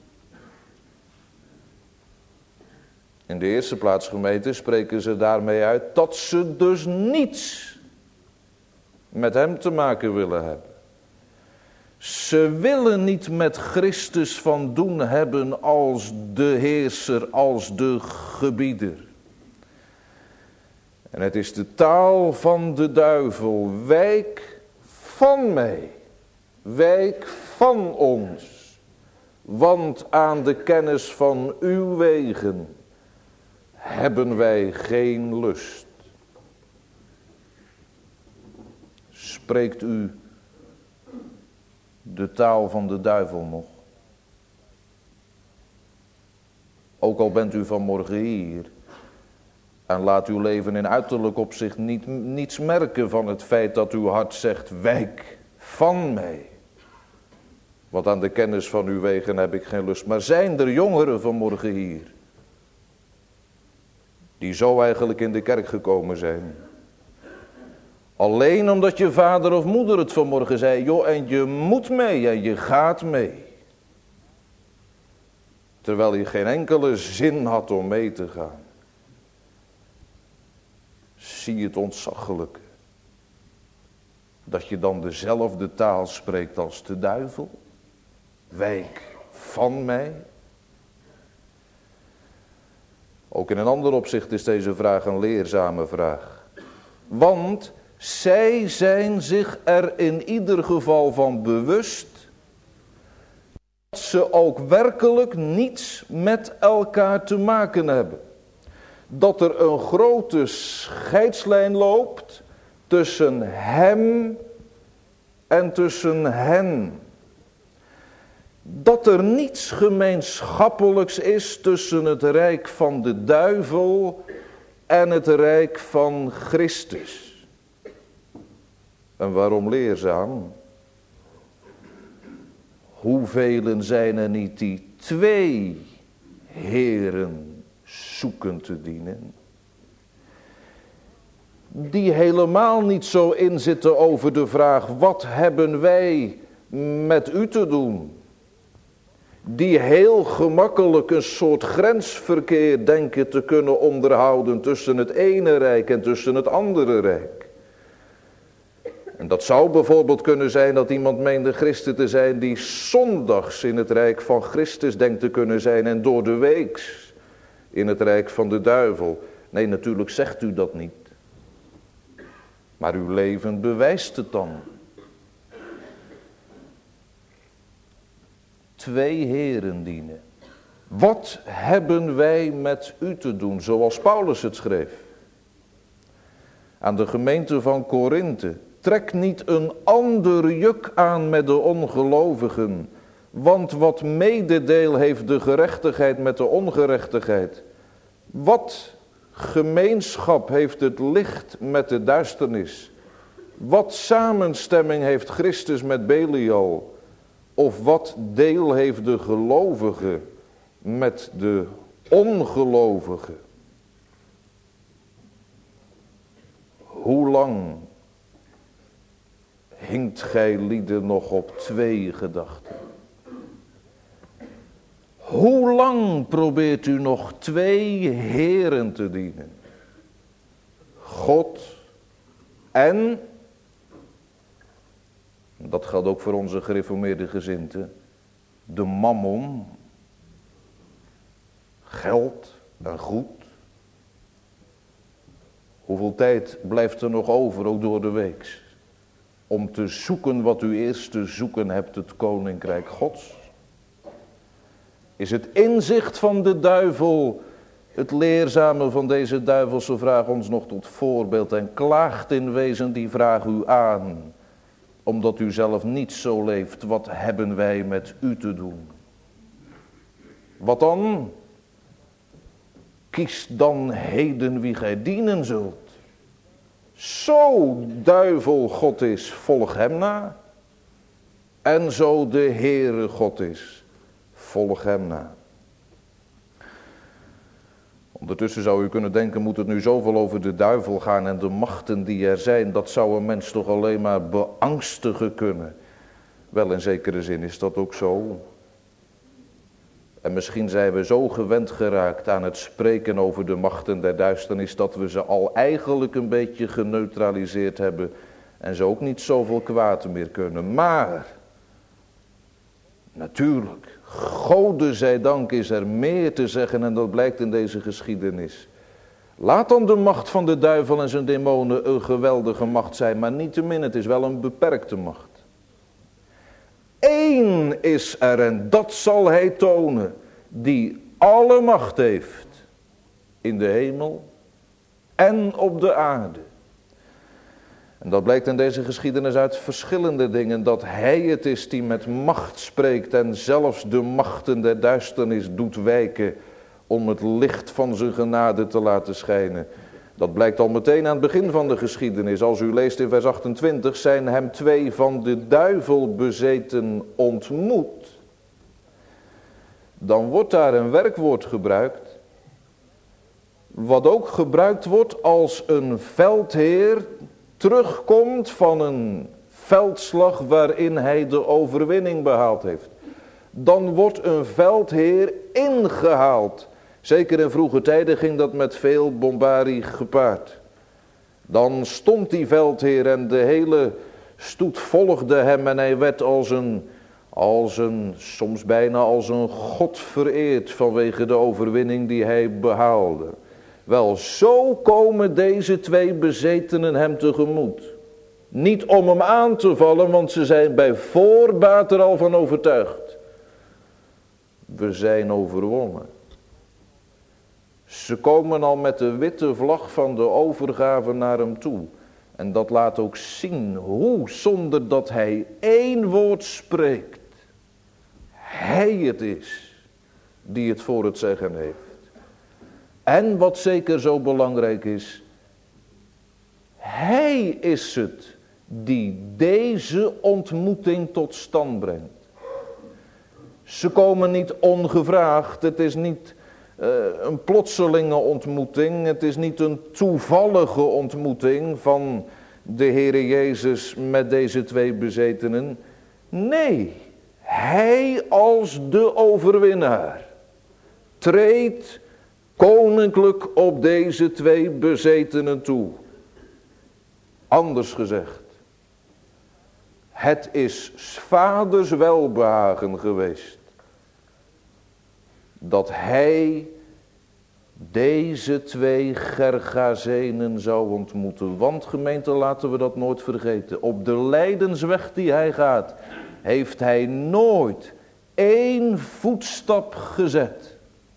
A: In de eerste plaats, gemeente, spreken ze daarmee uit dat ze dus niets met hem te maken willen hebben. Ze willen niet met Christus van doen hebben als de heerser, als de gebieder. En het is de taal van de duivel. Wijk van mij, wijk van ons, want aan de kennis van uw wegen hebben wij geen lust. Spreekt u de taal van de duivel nog? Ook al bent u vanmorgen hier en laat uw leven in uiterlijk opzicht niets merken van het feit dat uw hart zegt, wijk van mij. Want aan de kennis van uw wegen heb ik geen lust. Maar zijn er jongeren vanmorgen hier die zo eigenlijk in de kerk gekomen zijn? Alleen omdat je vader of moeder het vanmorgen zei, joh, en je moet mee en je gaat mee. Terwijl je geen enkele zin had om mee te gaan. Zie het ontzaglijke. Dat je dan dezelfde taal spreekt als de duivel. Wijk van mij. Ook in een ander opzicht is deze vraag een leerzame vraag. Want zij zijn zich er in ieder geval van bewust dat ze ook werkelijk niets met elkaar te maken hebben. Dat er een grote scheidslijn loopt tussen hem en tussen hen. Dat er niets gemeenschappelijks is tussen het rijk van de duivel en het rijk van Christus. En waarom leerzaam? Hoeveel zijn er niet die twee heren zoeken te dienen? Die helemaal niet zo inzitten over de vraag, wat hebben wij met u te doen? Die heel gemakkelijk een soort grensverkeer denken te kunnen onderhouden tussen het ene rijk en tussen het andere rijk. En dat zou bijvoorbeeld kunnen zijn dat iemand meende christen te zijn die zondags in het rijk van Christus denkt te kunnen zijn en door de weeks in het rijk van de duivel. Nee, natuurlijk zegt u dat niet. Maar uw leven bewijst het dan. Twee heren dienen. Wat hebben wij met u te doen, zoals Paulus het schreef aan de gemeente van Korinthe. Trek niet een ander juk aan met de ongelovigen, want wat mededeel heeft de gerechtigheid met de ongerechtigheid? Wat gemeenschap heeft het licht met de duisternis? Wat samenstemming heeft Christus met Belial? Of wat deel heeft de gelovige met de ongelovige? Hoe lang hinkt gij lieden nog op twee gedachten? Hoe lang probeert u nog twee heren te dienen? God En, dat geldt ook voor onze gereformeerde gezinten, de mammon, geld en goed. Hoeveel tijd blijft er nog over, ook door de week, om te zoeken wat u eerst te zoeken hebt, het koninkrijk Gods? Is het inzicht van de duivel, het leerzame van deze duivelse vraag ons nog tot voorbeeld en klaagt in wezen die vraag u aan, omdat u zelf niet zo leeft? Wat hebben wij met u te doen? Wat dan? Kies dan heden wie gij dienen zult. Zo duivel God is, volg hem na. En zo de Heere God is, volg hem na. Ondertussen zou u kunnen denken, moet het nu zoveel over de duivel gaan en de machten die er zijn, dat zou een mens toch alleen maar beangstigen kunnen. Wel, in zekere zin is dat ook zo. En misschien zijn we zo gewend geraakt aan het spreken over de machten der duisternis, dat we ze al eigenlijk een beetje geneutraliseerd hebben en ze ook niet zoveel kwaad meer kunnen. Maar, natuurlijk, Gode zij dank is er meer te zeggen en dat blijkt in deze geschiedenis. Laat dan de macht van de duivel en zijn demonen een geweldige macht zijn, maar niettemin, het is wel een beperkte macht. Eén is er en dat zal hij tonen, die alle macht heeft in de hemel en op de aarde. En dat blijkt in deze geschiedenis uit verschillende dingen, dat hij het is die met macht spreekt en zelfs de machten der duisternis doet wijken om het licht van zijn genade te laten schijnen. Dat blijkt al meteen aan het begin van de geschiedenis. Als u leest in vers 28, zijn hem 2 van de duivel bezeten ontmoet. Dan wordt daar een werkwoord gebruikt, wat ook gebruikt wordt als een veldheer terugkomt van een veldslag waarin hij de overwinning behaald heeft. Dan wordt een veldheer ingehaald. Zeker in vroege tijden ging dat met veel bombarie gepaard. Dan stond die veldheer en de hele stoet volgde hem en hij werd soms bijna als een god vereerd vanwege de overwinning die hij behaalde. Wel, zo komen deze 2 bezetenen hem tegemoet. Niet om hem aan te vallen, want ze zijn bij voorbaat er al van overtuigd. We zijn overwonnen. Ze komen al met de witte vlag van de overgave naar hem toe. En dat laat ook zien hoe, zonder dat hij 1 woord spreekt, hij het is die het voor het zeggen heeft. En wat zeker zo belangrijk is, hij is het die deze ontmoeting tot stand brengt. Ze komen niet ongevraagd, het is niet een plotselinge ontmoeting, het is niet een toevallige ontmoeting van de Heere Jezus met deze 2 bezetenen. Nee, hij als de overwinnaar treedt koninklijk op deze 2 bezetenen toe. Anders gezegd, het is 's vaders welbehagen geweest dat hij deze 2 Gergazenen zou ontmoeten. Want gemeente, laten we dat nooit vergeten. Op de lijdensweg die hij gaat, heeft hij nooit 1 voetstap gezet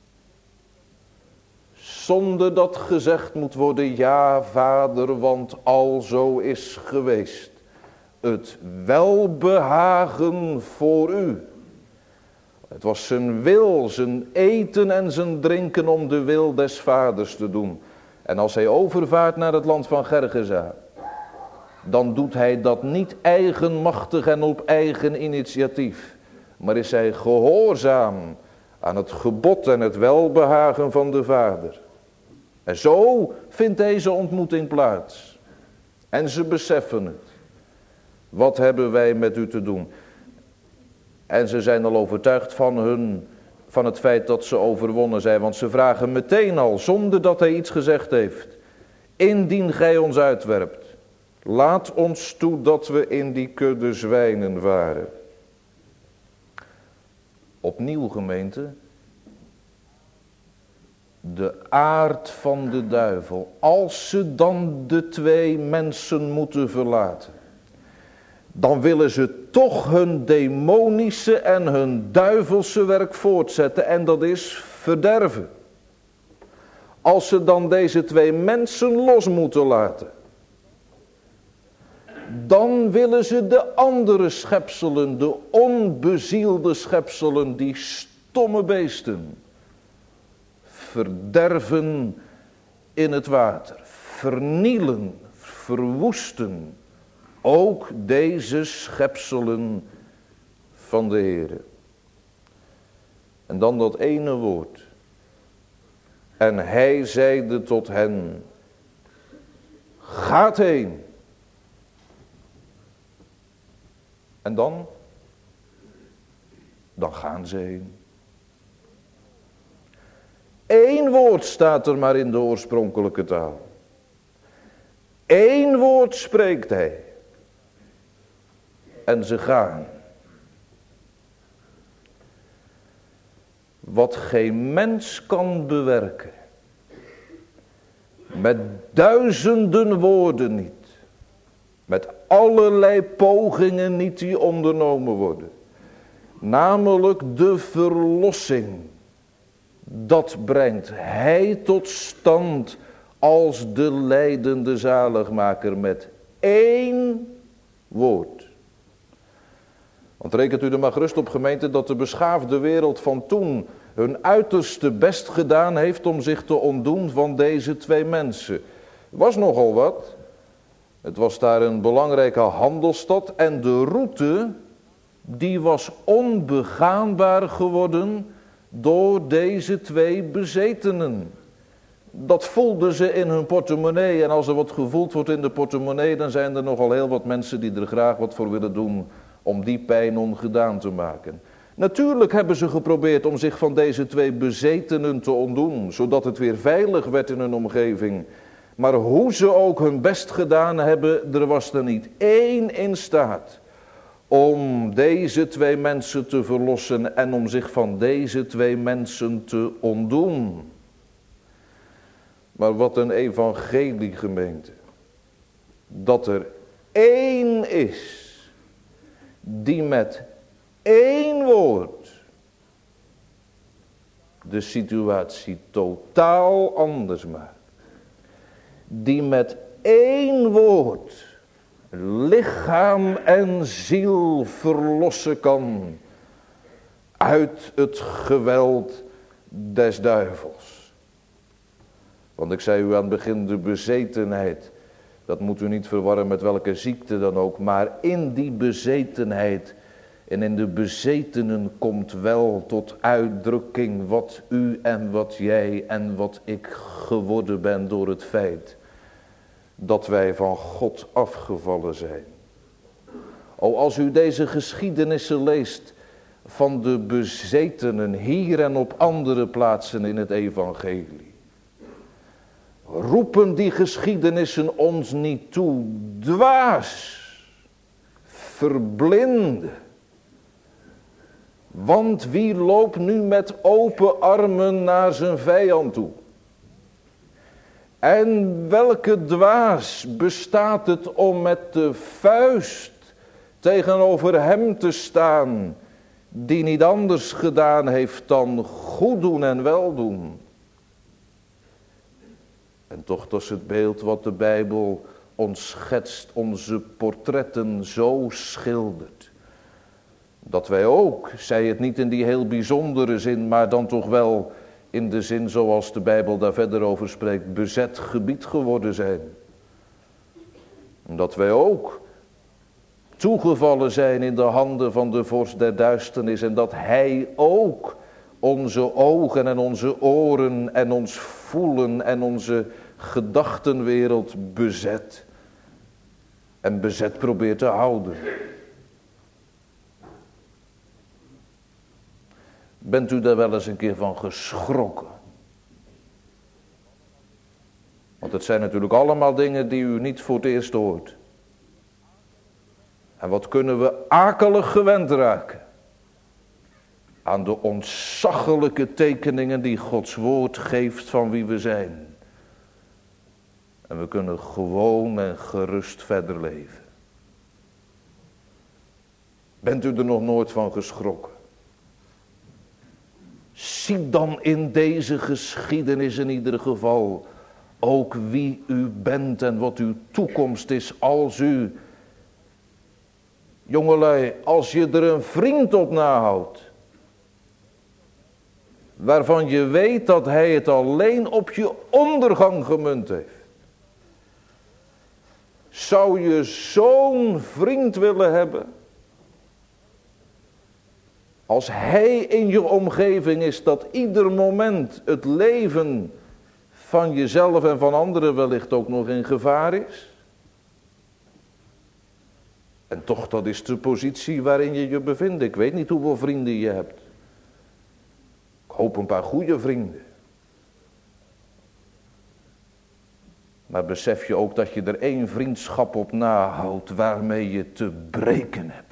A: zonder dat gezegd moet worden, ja vader, want al zo is geweest het welbehagen voor u. Het was zijn wil, zijn eten en zijn drinken om de wil des vaders te doen. En als hij overvaart naar het land van Gergesa, dan doet hij dat niet eigenmachtig en op eigen initiatief. Maar is hij gehoorzaam aan het gebod en het welbehagen van de vader. En zo vindt deze ontmoeting plaats. En ze beseffen het. Wat hebben wij met u te doen? En ze zijn al overtuigd van het feit dat ze overwonnen zijn. Want ze vragen meteen al, zonder dat hij iets gezegd heeft. Indien gij ons uitwerpt, Laat ons toe dat we in die kudde zwijnen waren. Opnieuw, gemeente, de aard van de duivel. Als ze dan de twee mensen moeten verlaten, dan willen ze toch hun demonische en hun duivelse werk voortzetten. En dat is verderven. Als ze dan deze twee mensen los moeten laten, dan willen ze de andere schepselen, de onbezielde schepselen, die stomme beesten, verderven in het water, vernielen, verwoesten, ook deze schepselen van de Heere. En dan dat ene woord. En hij zeide tot hen, gaat heen. En dan gaan ze heen. Eén woord staat er maar in de oorspronkelijke taal. Eén woord spreekt hij. En ze gaan. Wat geen mens kan bewerken. Met duizenden woorden niet. Met allerlei pogingen niet die ondernomen worden. Namelijk de verlossing. Dat brengt hij tot stand als de lijdende zaligmaker met één woord. Want rekent u er maar gerust op, gemeente, dat de beschaafde wereld van toen hun uiterste best gedaan heeft om zich te ontdoen van deze twee mensen. Was nogal wat. Het was daar een belangrijke handelsstad en de route die was onbegaanbaar geworden door deze twee bezetenen. Dat voelden ze in hun portemonnee en als er wat gevoeld wordt in de portemonnee, dan zijn er nogal heel wat mensen die er graag wat voor willen doen om die pijn ongedaan te maken. Natuurlijk hebben ze geprobeerd om zich van deze twee bezetenen te ontdoen, zodat het weer veilig werd in hun omgeving. Maar hoe ze ook hun best gedaan hebben, er was er niet één in staat om deze twee mensen te verlossen en om zich van deze twee mensen te ontdoen. Maar wat een evangelie, gemeente. Dat er één is die met één woord de situatie totaal anders maakt. Die met één woord lichaam en ziel verlossen kan uit het geweld des duivels. Want ik zei u aan het begin, de bezetenheid, dat moet u niet verwarren met welke ziekte dan ook, maar in die bezetenheid en in de bezetenen komt wel tot uitdrukking wat u en wat jij en wat ik geworden ben door het feit dat wij van God afgevallen zijn. O, als u deze geschiedenissen leest van de bezetenen hier en op andere plaatsen in het evangelie, roepen die geschiedenissen ons niet toe, dwaas, verblinde. Want wie loopt nu met open armen naar zijn vijand toe? En welke dwaas bestaat het om met de vuist tegenover hem te staan, die niet anders gedaan heeft dan goed doen en weldoen? En toch, dat is het beeld wat de Bijbel ons schetst, onze portretten zo schildert. Dat wij ook, zij het niet in die heel bijzondere zin, maar dan toch wel in de zin zoals de Bijbel daar verder over spreekt, bezet gebied geworden zijn. En dat wij ook toegevallen zijn in de handen van de vorst der duisternis en dat hij ook onze ogen en onze oren en ons voelen en onze gedachtenwereld bezet. En bezet probeert te houden. Bent u daar wel eens een keer van geschrokken? Want het zijn natuurlijk allemaal dingen die u niet voor het eerst hoort. En wat kunnen we akelig gewend raken aan de ontzaglijke tekeningen die Gods woord geeft van wie we zijn. En we kunnen gewoon en gerust verder leven. Bent u er nog nooit van geschrokken? Zie dan in deze geschiedenis in ieder geval ook wie u bent en wat uw toekomst is als u, jongelui, als je er een vriend op nahoudt, waarvan je weet dat hij het alleen op je ondergang gemunt heeft. Zou je zo'n vriend willen hebben? Als hij in je omgeving is, dat ieder moment het leven van jezelf en van anderen wellicht ook nog in gevaar is. En toch, dat is de positie waarin je je bevindt. Ik weet niet hoeveel vrienden je hebt. Ik hoop een paar goede vrienden. Maar besef je ook dat je er één vriendschap op nahoudt waarmee je te breken hebt.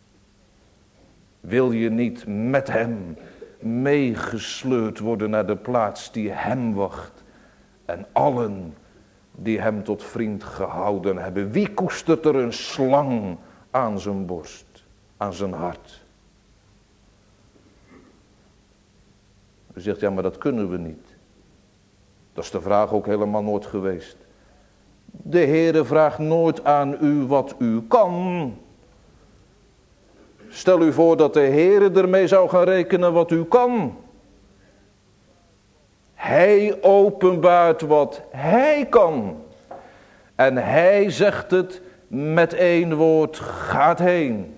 A: Wil je niet met hem meegesleurd worden naar de plaats die hem wacht. En allen die hem tot vriend gehouden hebben. Wie koestert er een slang aan zijn borst, aan zijn hart? U zegt, ja, maar dat kunnen we niet. Dat is de vraag ook helemaal nooit geweest. De Heere vraagt nooit aan u wat u kan. Stel u voor dat de Heere ermee zou gaan rekenen wat u kan. Hij openbaart wat hij kan. En hij zegt het met één woord, gaat heen.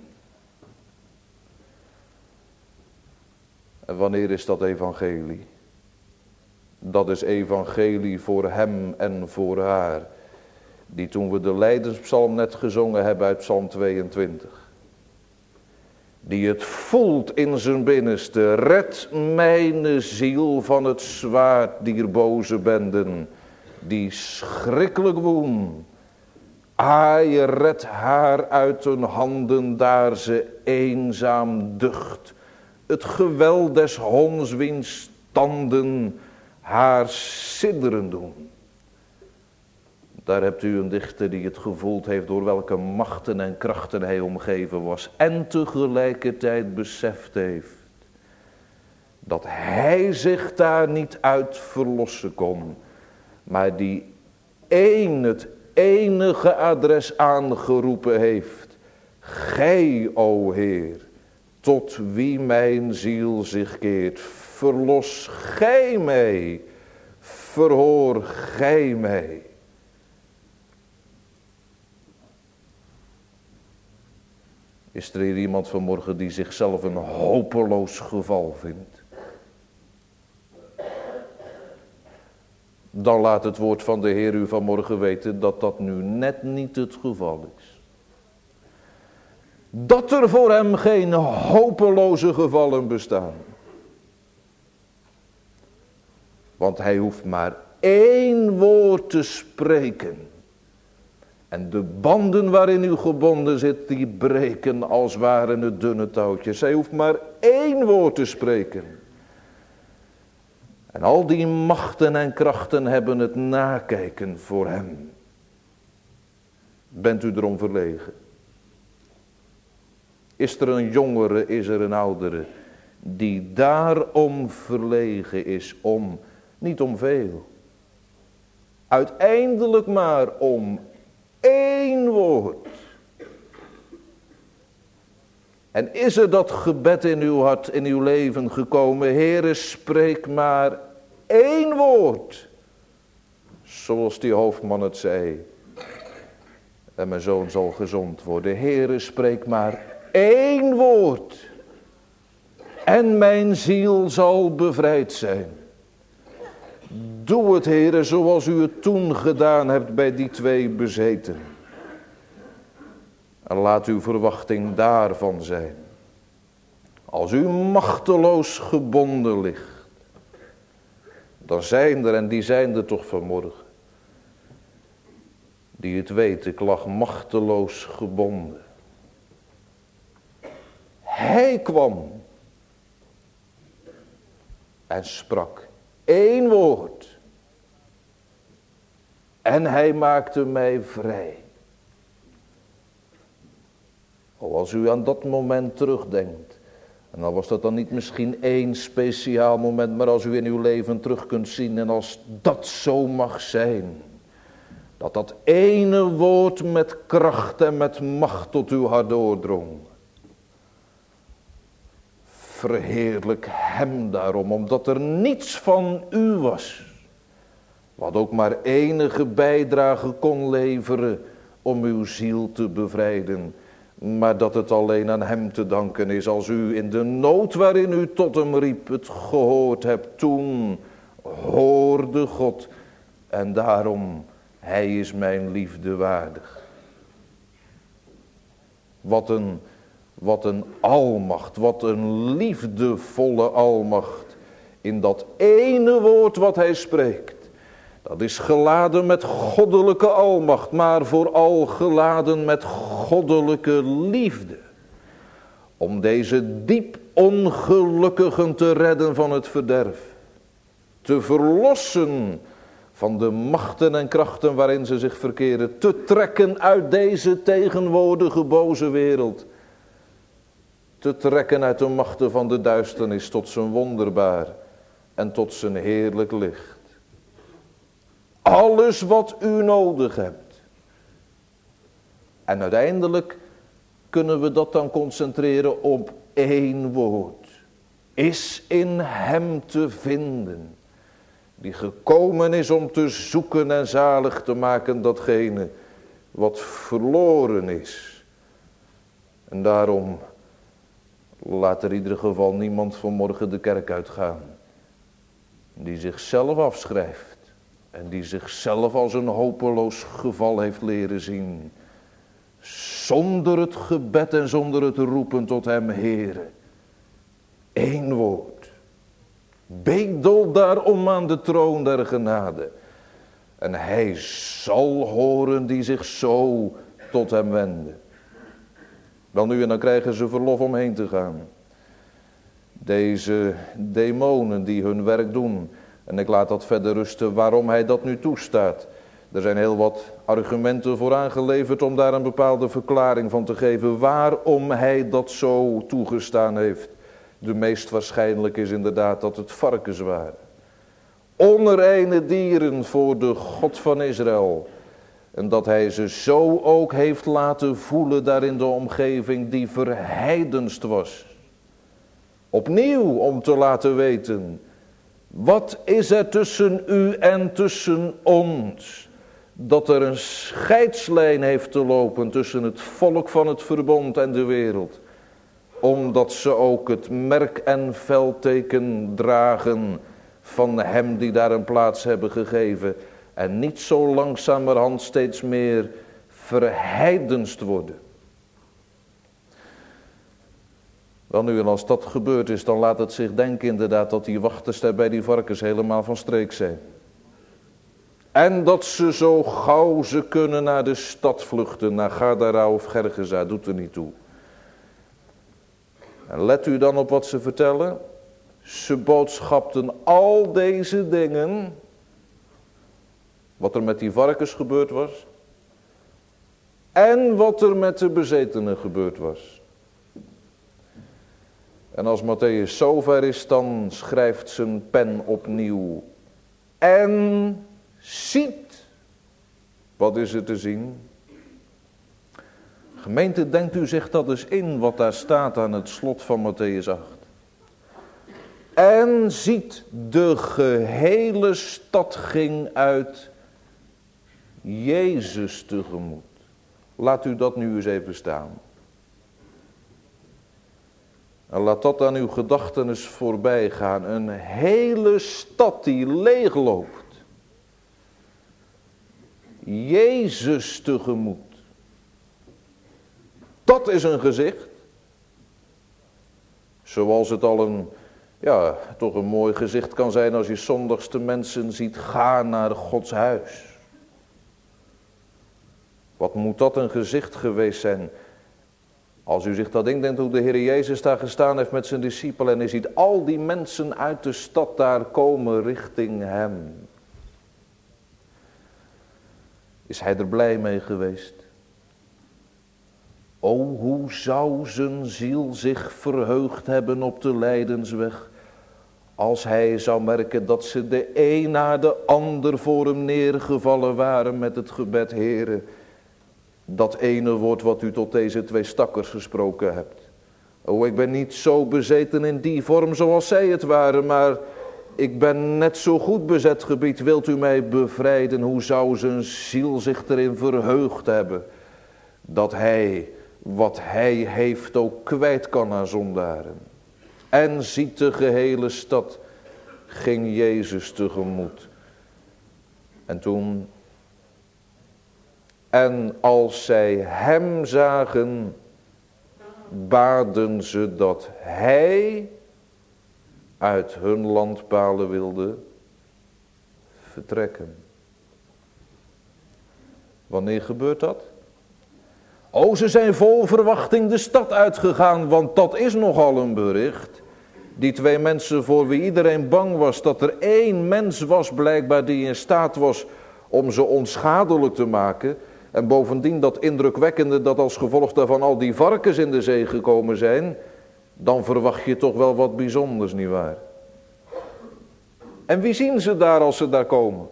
A: En wanneer is dat evangelie? Dat is evangelie voor hem en voor haar. Die toen we de lijdenspsalm net gezongen hebben uit psalm 22. Die het voelt in zijn binnenste. Red mijn ziel van het zwaard dier boze benden. Die schrikkelijk woen. Je red haar uit hun handen daar ze eenzaam ducht. Het geweld des honds wiens tanden haar sidderen doen. Daar hebt u een dichter die het gevoeld heeft door welke machten en krachten hij omgeven was. En tegelijkertijd beseft heeft dat hij zich daar niet uit verlossen kon. Maar die het enige adres aangeroepen heeft. Gij, o Heer, tot wie mijn ziel zich keert. Verlos gij mij, verhoor gij mij. Is er hier iemand vanmorgen die zichzelf een hopeloos geval vindt? Dan laat het woord van de Heer u vanmorgen weten dat dat nu net niet het geval is. Dat er voor hem geen hopeloze gevallen bestaan. Want hij hoeft maar één woord te spreken. En de banden waarin u gebonden zit, die breken als waren het dunne touwtjes. Hij hoeft maar één woord te spreken. En al die machten en krachten hebben het nakijken voor hem. Bent u erom verlegen? Is er een jongere, is er een oudere, die daarom verlegen is om, niet om veel. Uiteindelijk maar om één woord. En is er dat gebed in uw hart, in uw leven gekomen? Heere, spreek maar één woord. Zoals die hoofdman het zei. En mijn zoon zal gezond worden. Heere, spreek maar één woord. En mijn ziel zal bevrijd zijn. Doe het, Heere, zoals u het toen gedaan hebt bij die twee bezeten. En laat uw verwachting daarvan zijn. Als u machteloos gebonden ligt. Dan zijn er, en die zijn er toch vanmorgen. Die het weten, ik lag machteloos gebonden. Hij kwam en sprak 1 woord. En hij maakte mij vrij. Als u aan dat moment terugdenkt. En dan was dat dan niet misschien 1 speciaal moment. Maar als u in uw leven terug kunt zien. En als dat zo mag zijn. Dat dat ene woord met kracht en met macht tot uw hart doordrong. Verheerlijk hem daarom. Omdat er niets van u was. Wat ook maar enige bijdrage kon leveren om uw ziel te bevrijden. Maar dat het alleen aan hem te danken is. Als u in de nood waarin u tot hem riep het gehoord hebt. Toen hoorde God. En daarom, hij is mijn liefde waardig. Wat een almacht. Wat een liefdevolle almacht. In dat ene woord wat hij spreekt. Dat is geladen met goddelijke almacht, maar vooral geladen met goddelijke liefde. Om deze diep ongelukkigen te redden van het verderf. Te verlossen van de machten en krachten waarin ze zich verkeren. Te trekken uit deze tegenwoordige boze wereld. Te trekken uit de machten van de duisternis tot zijn wonderbaar en tot zijn heerlijk licht. Alles wat u nodig hebt. En uiteindelijk kunnen we dat dan concentreren op 1 woord. Is in hem te vinden. Die gekomen is om te zoeken en zalig te maken datgene wat verloren is. En daarom laat er in ieder geval niemand vanmorgen de kerk uitgaan. Die zichzelf afschrijft. En die zichzelf als een hopeloos geval heeft leren zien. Zonder het gebed en zonder het roepen tot hem, Heere. 1 woord. Bedel daarom aan de troon der genade. En hij zal horen die zich zo tot hem wenden. Dan nu en dan krijgen ze verlof om heen te gaan. Deze demonen die hun werk doen. En ik laat dat verder rusten waarom hij dat nu toestaat. Er zijn heel wat argumenten voor aangeleverd om daar een bepaalde verklaring van te geven. Waarom hij dat zo toegestaan heeft. De meest waarschijnlijk is inderdaad dat het varkens waren. Onreine dieren voor de God van Israël. En dat hij ze zo ook heeft laten voelen daar in de omgeving die verheidenst was. Opnieuw om te laten weten. Wat is er tussen u en tussen ons? Dat er een scheidslijn heeft te lopen tussen het volk van het verbond en de wereld. Omdat ze ook het merk en veldteken dragen van hem die daar een plaats hebben gegeven. En niet zo langzamerhand steeds meer verheidenst worden. Wel nu, en als dat gebeurd is, dan laat het zich denken inderdaad dat die wachters daar bij die varkens helemaal van streek zijn. En dat ze zo gauw ze kunnen naar de stad vluchten, naar Gadara of Gergesa, doet er niet toe. En let u dan op wat ze vertellen. Ze boodschapten al deze dingen, wat er met die varkens gebeurd was, en wat er met de bezetenen gebeurd was. En als Matthäus zover is, dan schrijft zijn pen opnieuw. En ziet. Wat is er te zien? Gemeente, denkt u zich dat eens in wat daar staat aan het slot van Matthäus 8. En ziet, de gehele stad ging uit Jezus tegemoet. Laat u dat nu eens even staan. En laat dat aan uw gedachten eens voorbij gaan. Een hele stad die leegloopt. Jezus tegemoet. Dat is een gezicht. Zoals het al toch een mooi gezicht kan zijn als je zondags de mensen ziet gaan naar Gods huis. Wat moet dat een gezicht geweest zijn. Als u zich dat indenkt hoe de Heer Jezus daar gestaan heeft met zijn discipelen en hij ziet al die mensen uit de stad daar komen richting hem. Is hij er blij mee geweest? O, hoe zou zijn ziel zich verheugd hebben op de lijdensweg, als hij zou merken dat ze de een na de ander voor hem neergevallen waren met het gebed: Heere, dat ene woord wat u tot deze twee stakkers gesproken hebt. O, ik ben niet zo bezeten in die vorm zoals zij het waren, maar ik ben net zo goed bezet gebied. Wilt u mij bevrijden? Hoe zou zijn ziel zich erin verheugd hebben dat hij wat hij heeft ook kwijt kan aan zondaren. En ziet de gehele stad ging Jezus tegemoet. En toen, en als zij hem zagen, baden ze dat hij uit hun landpalen wilde vertrekken. Wanneer gebeurt dat? O, ze zijn vol verwachting de stad uitgegaan, want dat is nogal een bericht. Die twee mensen voor wie iedereen bang was, dat er één mens was blijkbaar die in staat was om ze onschadelijk te maken. En bovendien dat indrukwekkende dat als gevolg daarvan al die varkens in de zee gekomen zijn. Dan verwacht je toch wel wat bijzonders, nietwaar? En wie zien ze daar als ze daar komen?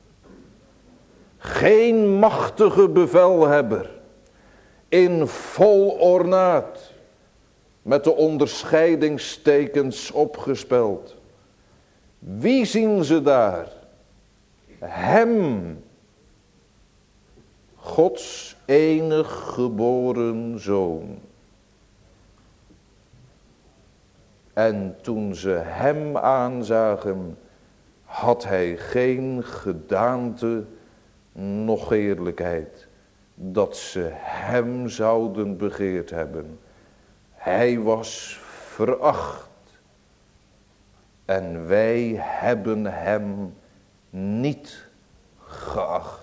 A: Geen machtige bevelhebber. In vol ornaat. Met de onderscheidingstekens opgespeld. Wie zien ze daar? Hem. Gods enig geboren zoon. En toen ze hem aanzagen, had hij geen gedaante, noch heerlijkheid, dat ze hem zouden begeerd hebben. Hij was veracht. En wij hebben hem niet geacht.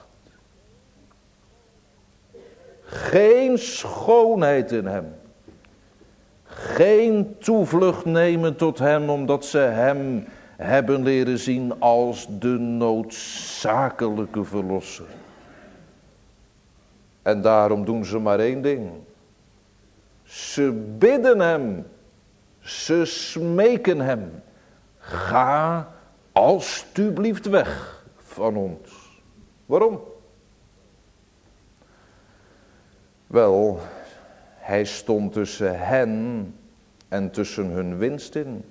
A: Geen schoonheid in hem. Geen toevlucht nemen tot hem, omdat ze hem hebben leren zien als de noodzakelijke verlosser. En daarom doen ze maar één ding. Ze bidden hem. Ze smeken hem. Ga alstublieft weg van ons. Waarom? Wel, hij stond tussen hen en tussen hun winst in.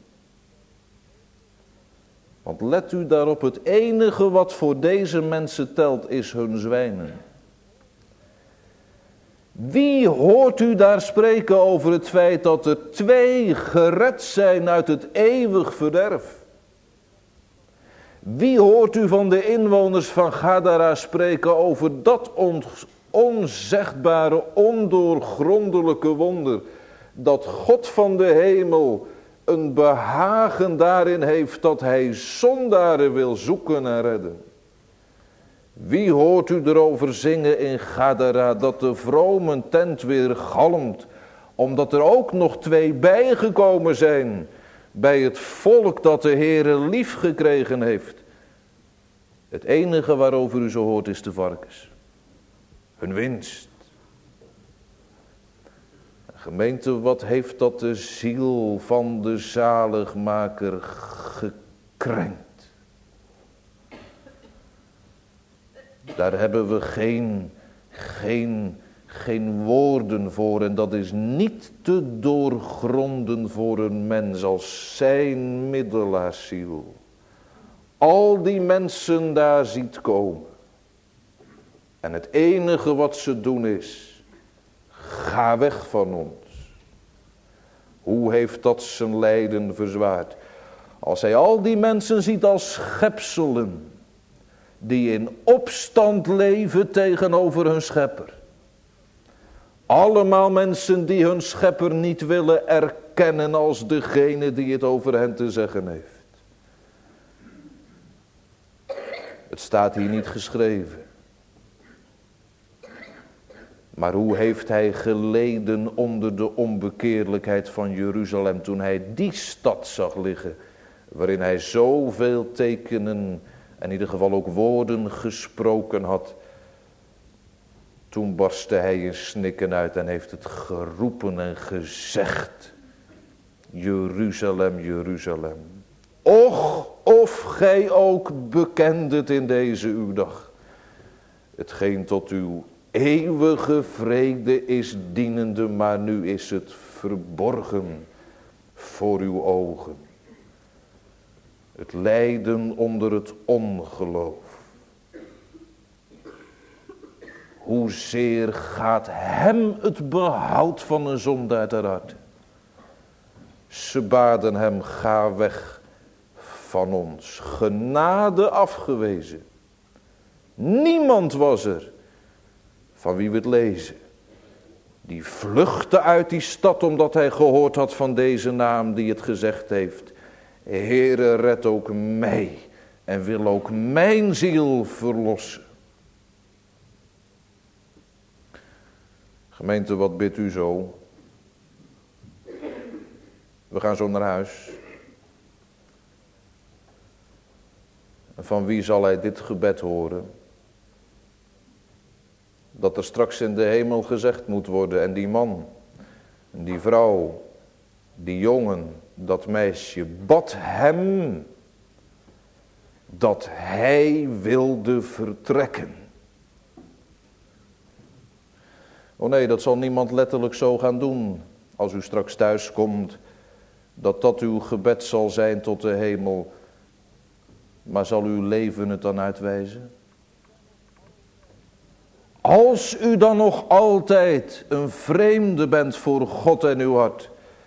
A: Want let u daarop, het enige wat voor deze mensen telt is hun zwijnen. Wie hoort u daar spreken over het feit dat er twee gered zijn uit het eeuwig verderf? Wie hoort u van de inwoners van Gadara spreken over dat onzegbare, ondoorgrondelijke wonder, dat God van de hemel een behagen daarin heeft dat hij zondaren wil zoeken en redden? Wie hoort u erover zingen in Gadara dat de vrome tent weer galmt, omdat er ook nog twee bijgekomen zijn bij het volk dat de Heere lief gekregen heeft? Het enige waarover u zo hoort is de varkens. Hun winst. Gemeente, wat heeft dat de ziel van de zaligmaker gekrenkt? Daar hebben we geen woorden voor. En dat is niet te doorgronden voor een mens als zijn middelaarsziel. Al die mensen daar ziet komen. En het enige wat ze doen is, ga weg van ons. Hoe heeft dat zijn lijden verzwaard? Als hij al die mensen ziet als schepselen, die in opstand leven tegenover hun schepper. Allemaal mensen die hun schepper niet willen erkennen als degene die het over hen te zeggen heeft. Het staat hier niet geschreven. Maar hoe heeft hij geleden onder de onbekeerlijkheid van Jeruzalem toen hij die stad zag liggen, waarin hij zoveel tekenen en in ieder geval ook woorden gesproken had. Toen barstte hij in snikken uit en heeft het geroepen en gezegd: Jeruzalem, Jeruzalem. Och, of gij ook bekendet in deze uw dag, hetgeen tot uw eeuwige vrede is dienende, maar nu is het verborgen voor uw ogen. Het lijden onder het ongeloof. Hoezeer gaat hem het behoud van een zondaar ter harte. Ze baden hem, ga weg van ons. Genade afgewezen. Niemand was er van wie we het lezen. Die vluchtte uit die stad omdat hij gehoord had van deze naam die het gezegd heeft: Heere, red ook mij en wil ook mijn ziel verlossen. Gemeente, wat bidt u zo? We gaan zo naar huis. En van wie zal hij dit gebed horen? Dat er straks in de hemel gezegd moet worden: en die man, en die vrouw, die jongen, dat meisje bad hem dat hij wilde vertrekken. Oh nee, dat zal niemand letterlijk zo gaan doen. Als u straks thuis komt, dat uw gebed zal zijn tot de hemel. Maar zal uw leven het dan uitwijzen? Als u dan nog altijd een vreemde bent voor God en uw hart,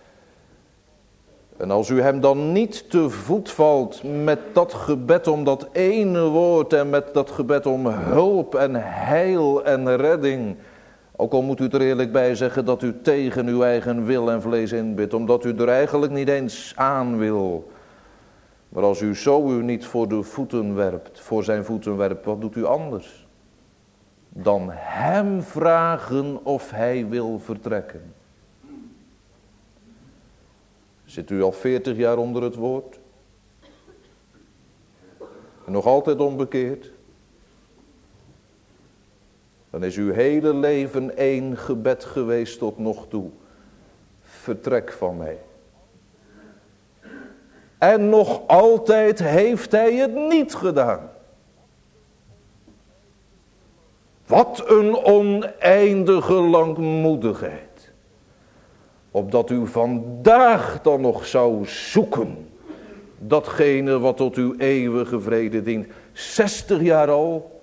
A: en als u hem dan niet te voet valt met dat gebed om dat ene woord en met dat gebed om hulp en heil en redding, ook al moet u er eerlijk bij zeggen dat u tegen uw eigen wil en vlees inbidt, omdat u er eigenlijk niet eens aan wil. Maar als u zo u niet voor de voeten werpt, voor zijn voeten werpt, wat doet u anders? Dan hem vragen of hij wil vertrekken. Zit u al 40 jaar onder het woord? En nog altijd onbekeerd? Dan is uw hele leven één gebed geweest tot nog toe. Vertrek van mij. En nog altijd heeft hij het niet gedaan. Wat een oneindige langmoedigheid. Opdat u vandaag dan nog zou zoeken. Datgene wat tot uw eeuwige vrede dient. 60 jaar al.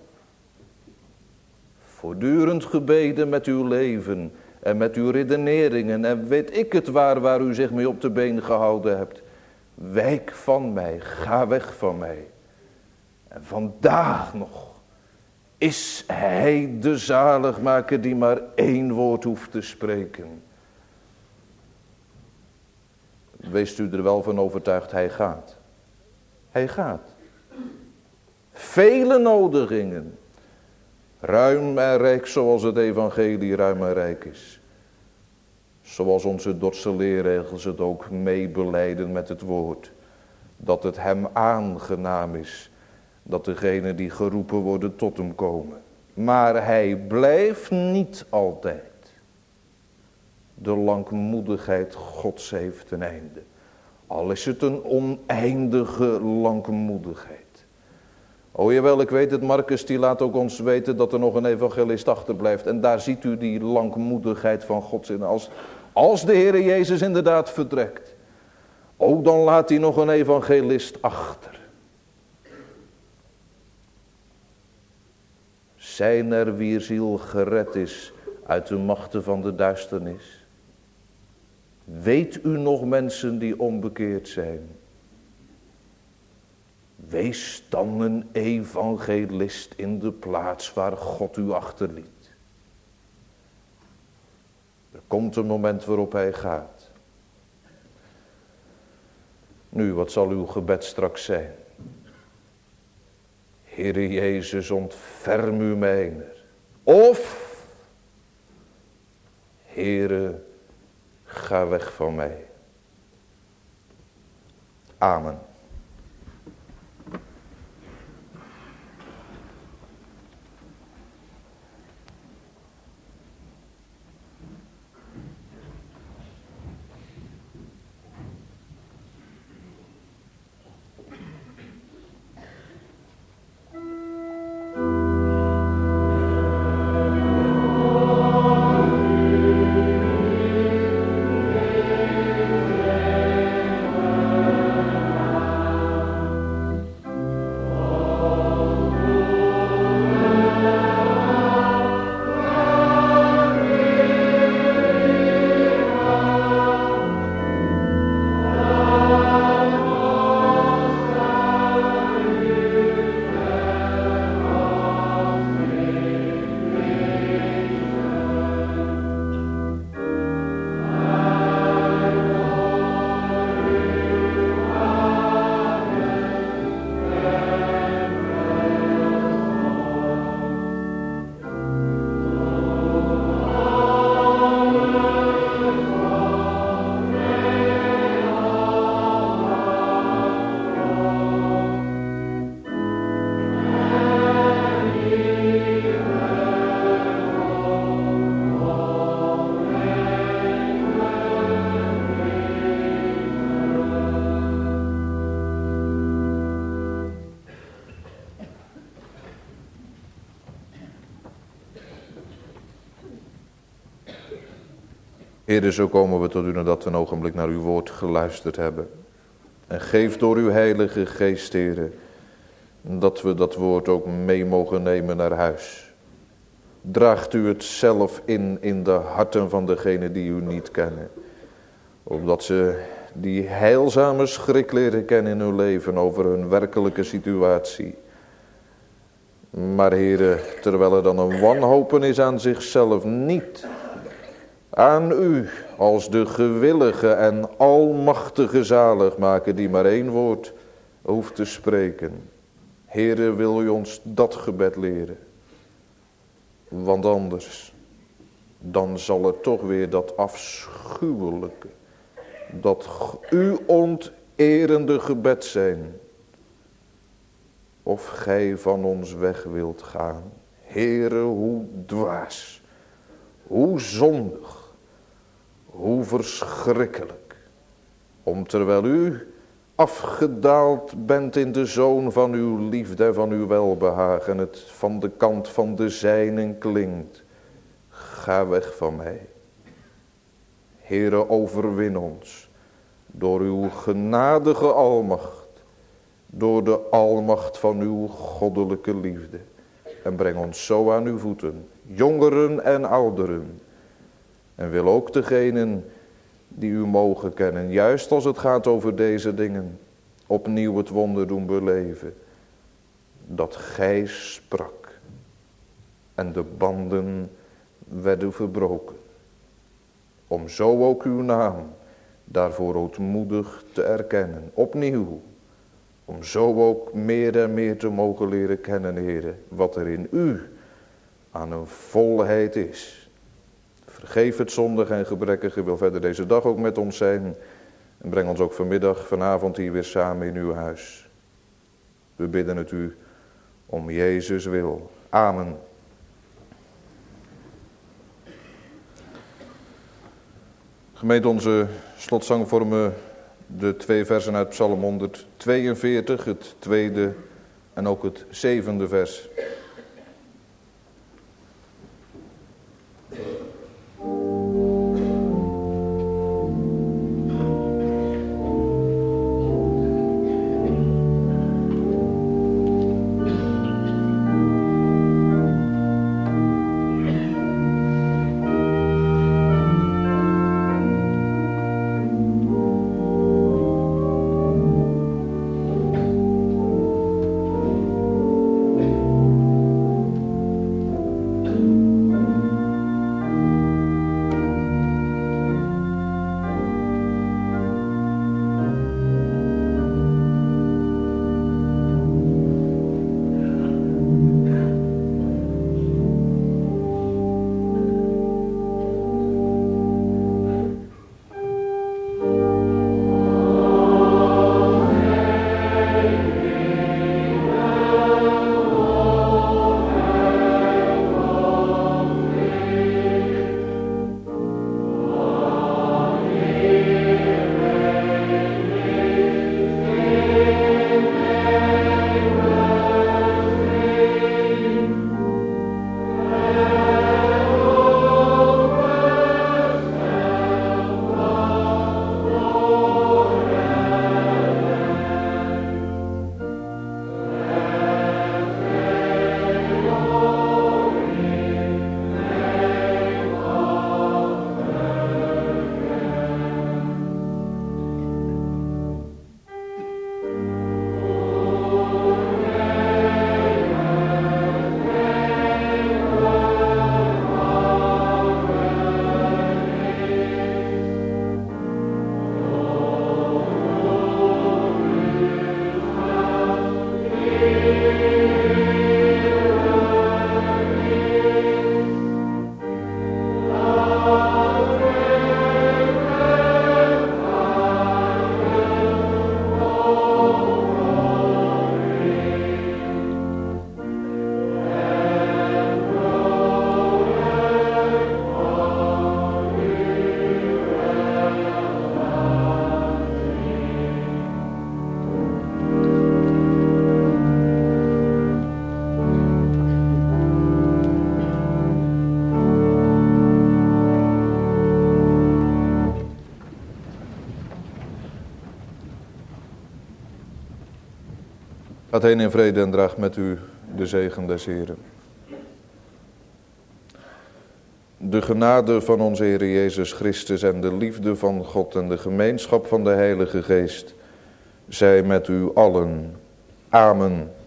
A: Voortdurend gebeden met uw leven. En met uw redeneringen. En weet ik het waar u zich mee op de been gehouden hebt. Wijk van mij. Ga weg van mij. En vandaag nog. Is hij de zaligmaker die maar één woord hoeft te spreken. Wees u er wel van overtuigd, hij gaat. Hij gaat. Vele nodigingen. Ruim en rijk zoals het evangelie ruim en rijk is. Zoals onze Dordtse leerregels het ook meebelijden met het woord. Dat het hem aangenaam is. Dat degenen die geroepen worden tot hem komen. Maar hij blijft niet altijd. De langmoedigheid Gods heeft een einde. Al is het een oneindige langmoedigheid. O jawel, ik weet het, Marcus die laat ook ons weten dat er nog een evangelist achterblijft. En daar ziet u die langmoedigheid van Gods in. Als de Heere Jezus inderdaad vertrekt. Ook dan laat hij nog een evangelist achter. Zijn er wier ziel gered is uit de machten van de duisternis? Weet u nog mensen die onbekeerd zijn? Wees dan een evangelist in de plaats waar God u achterliet. Er komt een moment waarop hij gaat. Nu, wat zal uw gebed straks zijn? Heere Jezus, ontferm u mijner. Of Heere, ga weg van mij. Amen. Heere, zo komen we tot u nadat we een ogenblik naar uw woord geluisterd hebben. En geef door uw heilige geest, Heere, dat we dat woord ook mee mogen nemen naar huis. Draagt u het zelf in de harten van degenen die u niet kennen. Opdat ze die heilzame schrik leren kennen in hun leven over hun werkelijke situatie. Maar Heere, terwijl er dan een wanhopen is aan zichzelf, niet aan u als de gewillige en almachtige zaligmaker die maar één woord hoeft te spreken. Heere, wil u ons dat gebed leren? Want anders, dan zal het toch weer dat afschuwelijke, dat u onterende gebed zijn. Of gij van ons weg wilt gaan. Heere, hoe dwaas, hoe zondig, hoe verschrikkelijk. Om terwijl u afgedaald bent in de zoon van uw liefde en van uw welbehagen, het van de kant van de zijnen klinkt. Ga weg van mij. Heere, overwin ons door uw genadige almacht, door de almacht van uw goddelijke liefde. En breng ons zo aan uw voeten, jongeren en ouderen. En wil ook degenen die u mogen kennen, juist als het gaat over deze dingen, opnieuw het wonder doen beleven. Dat gij sprak en de banden werden verbroken. Om zo ook uw naam daarvoor ootmoedig te erkennen, opnieuw. Om zo ook meer en meer te mogen leren kennen, Heere, wat er in u aan een volheid is. Vergeef het zondige en gebrekkige, wil verder deze dag ook met ons zijn. En breng ons ook vanavond hier weer samen in uw huis. We bidden het u om Jezus wil. Amen. Gemeente, onze slotzang vormen de 2 versen uit Psalm 142, het 2e en ook het 7e vers. Gaat heen in vrede en draagt met u de zegen des Heren. De genade van onze Heer Jezus Christus en de liefde van God en de gemeenschap van de Heilige Geest zij met u allen. Amen.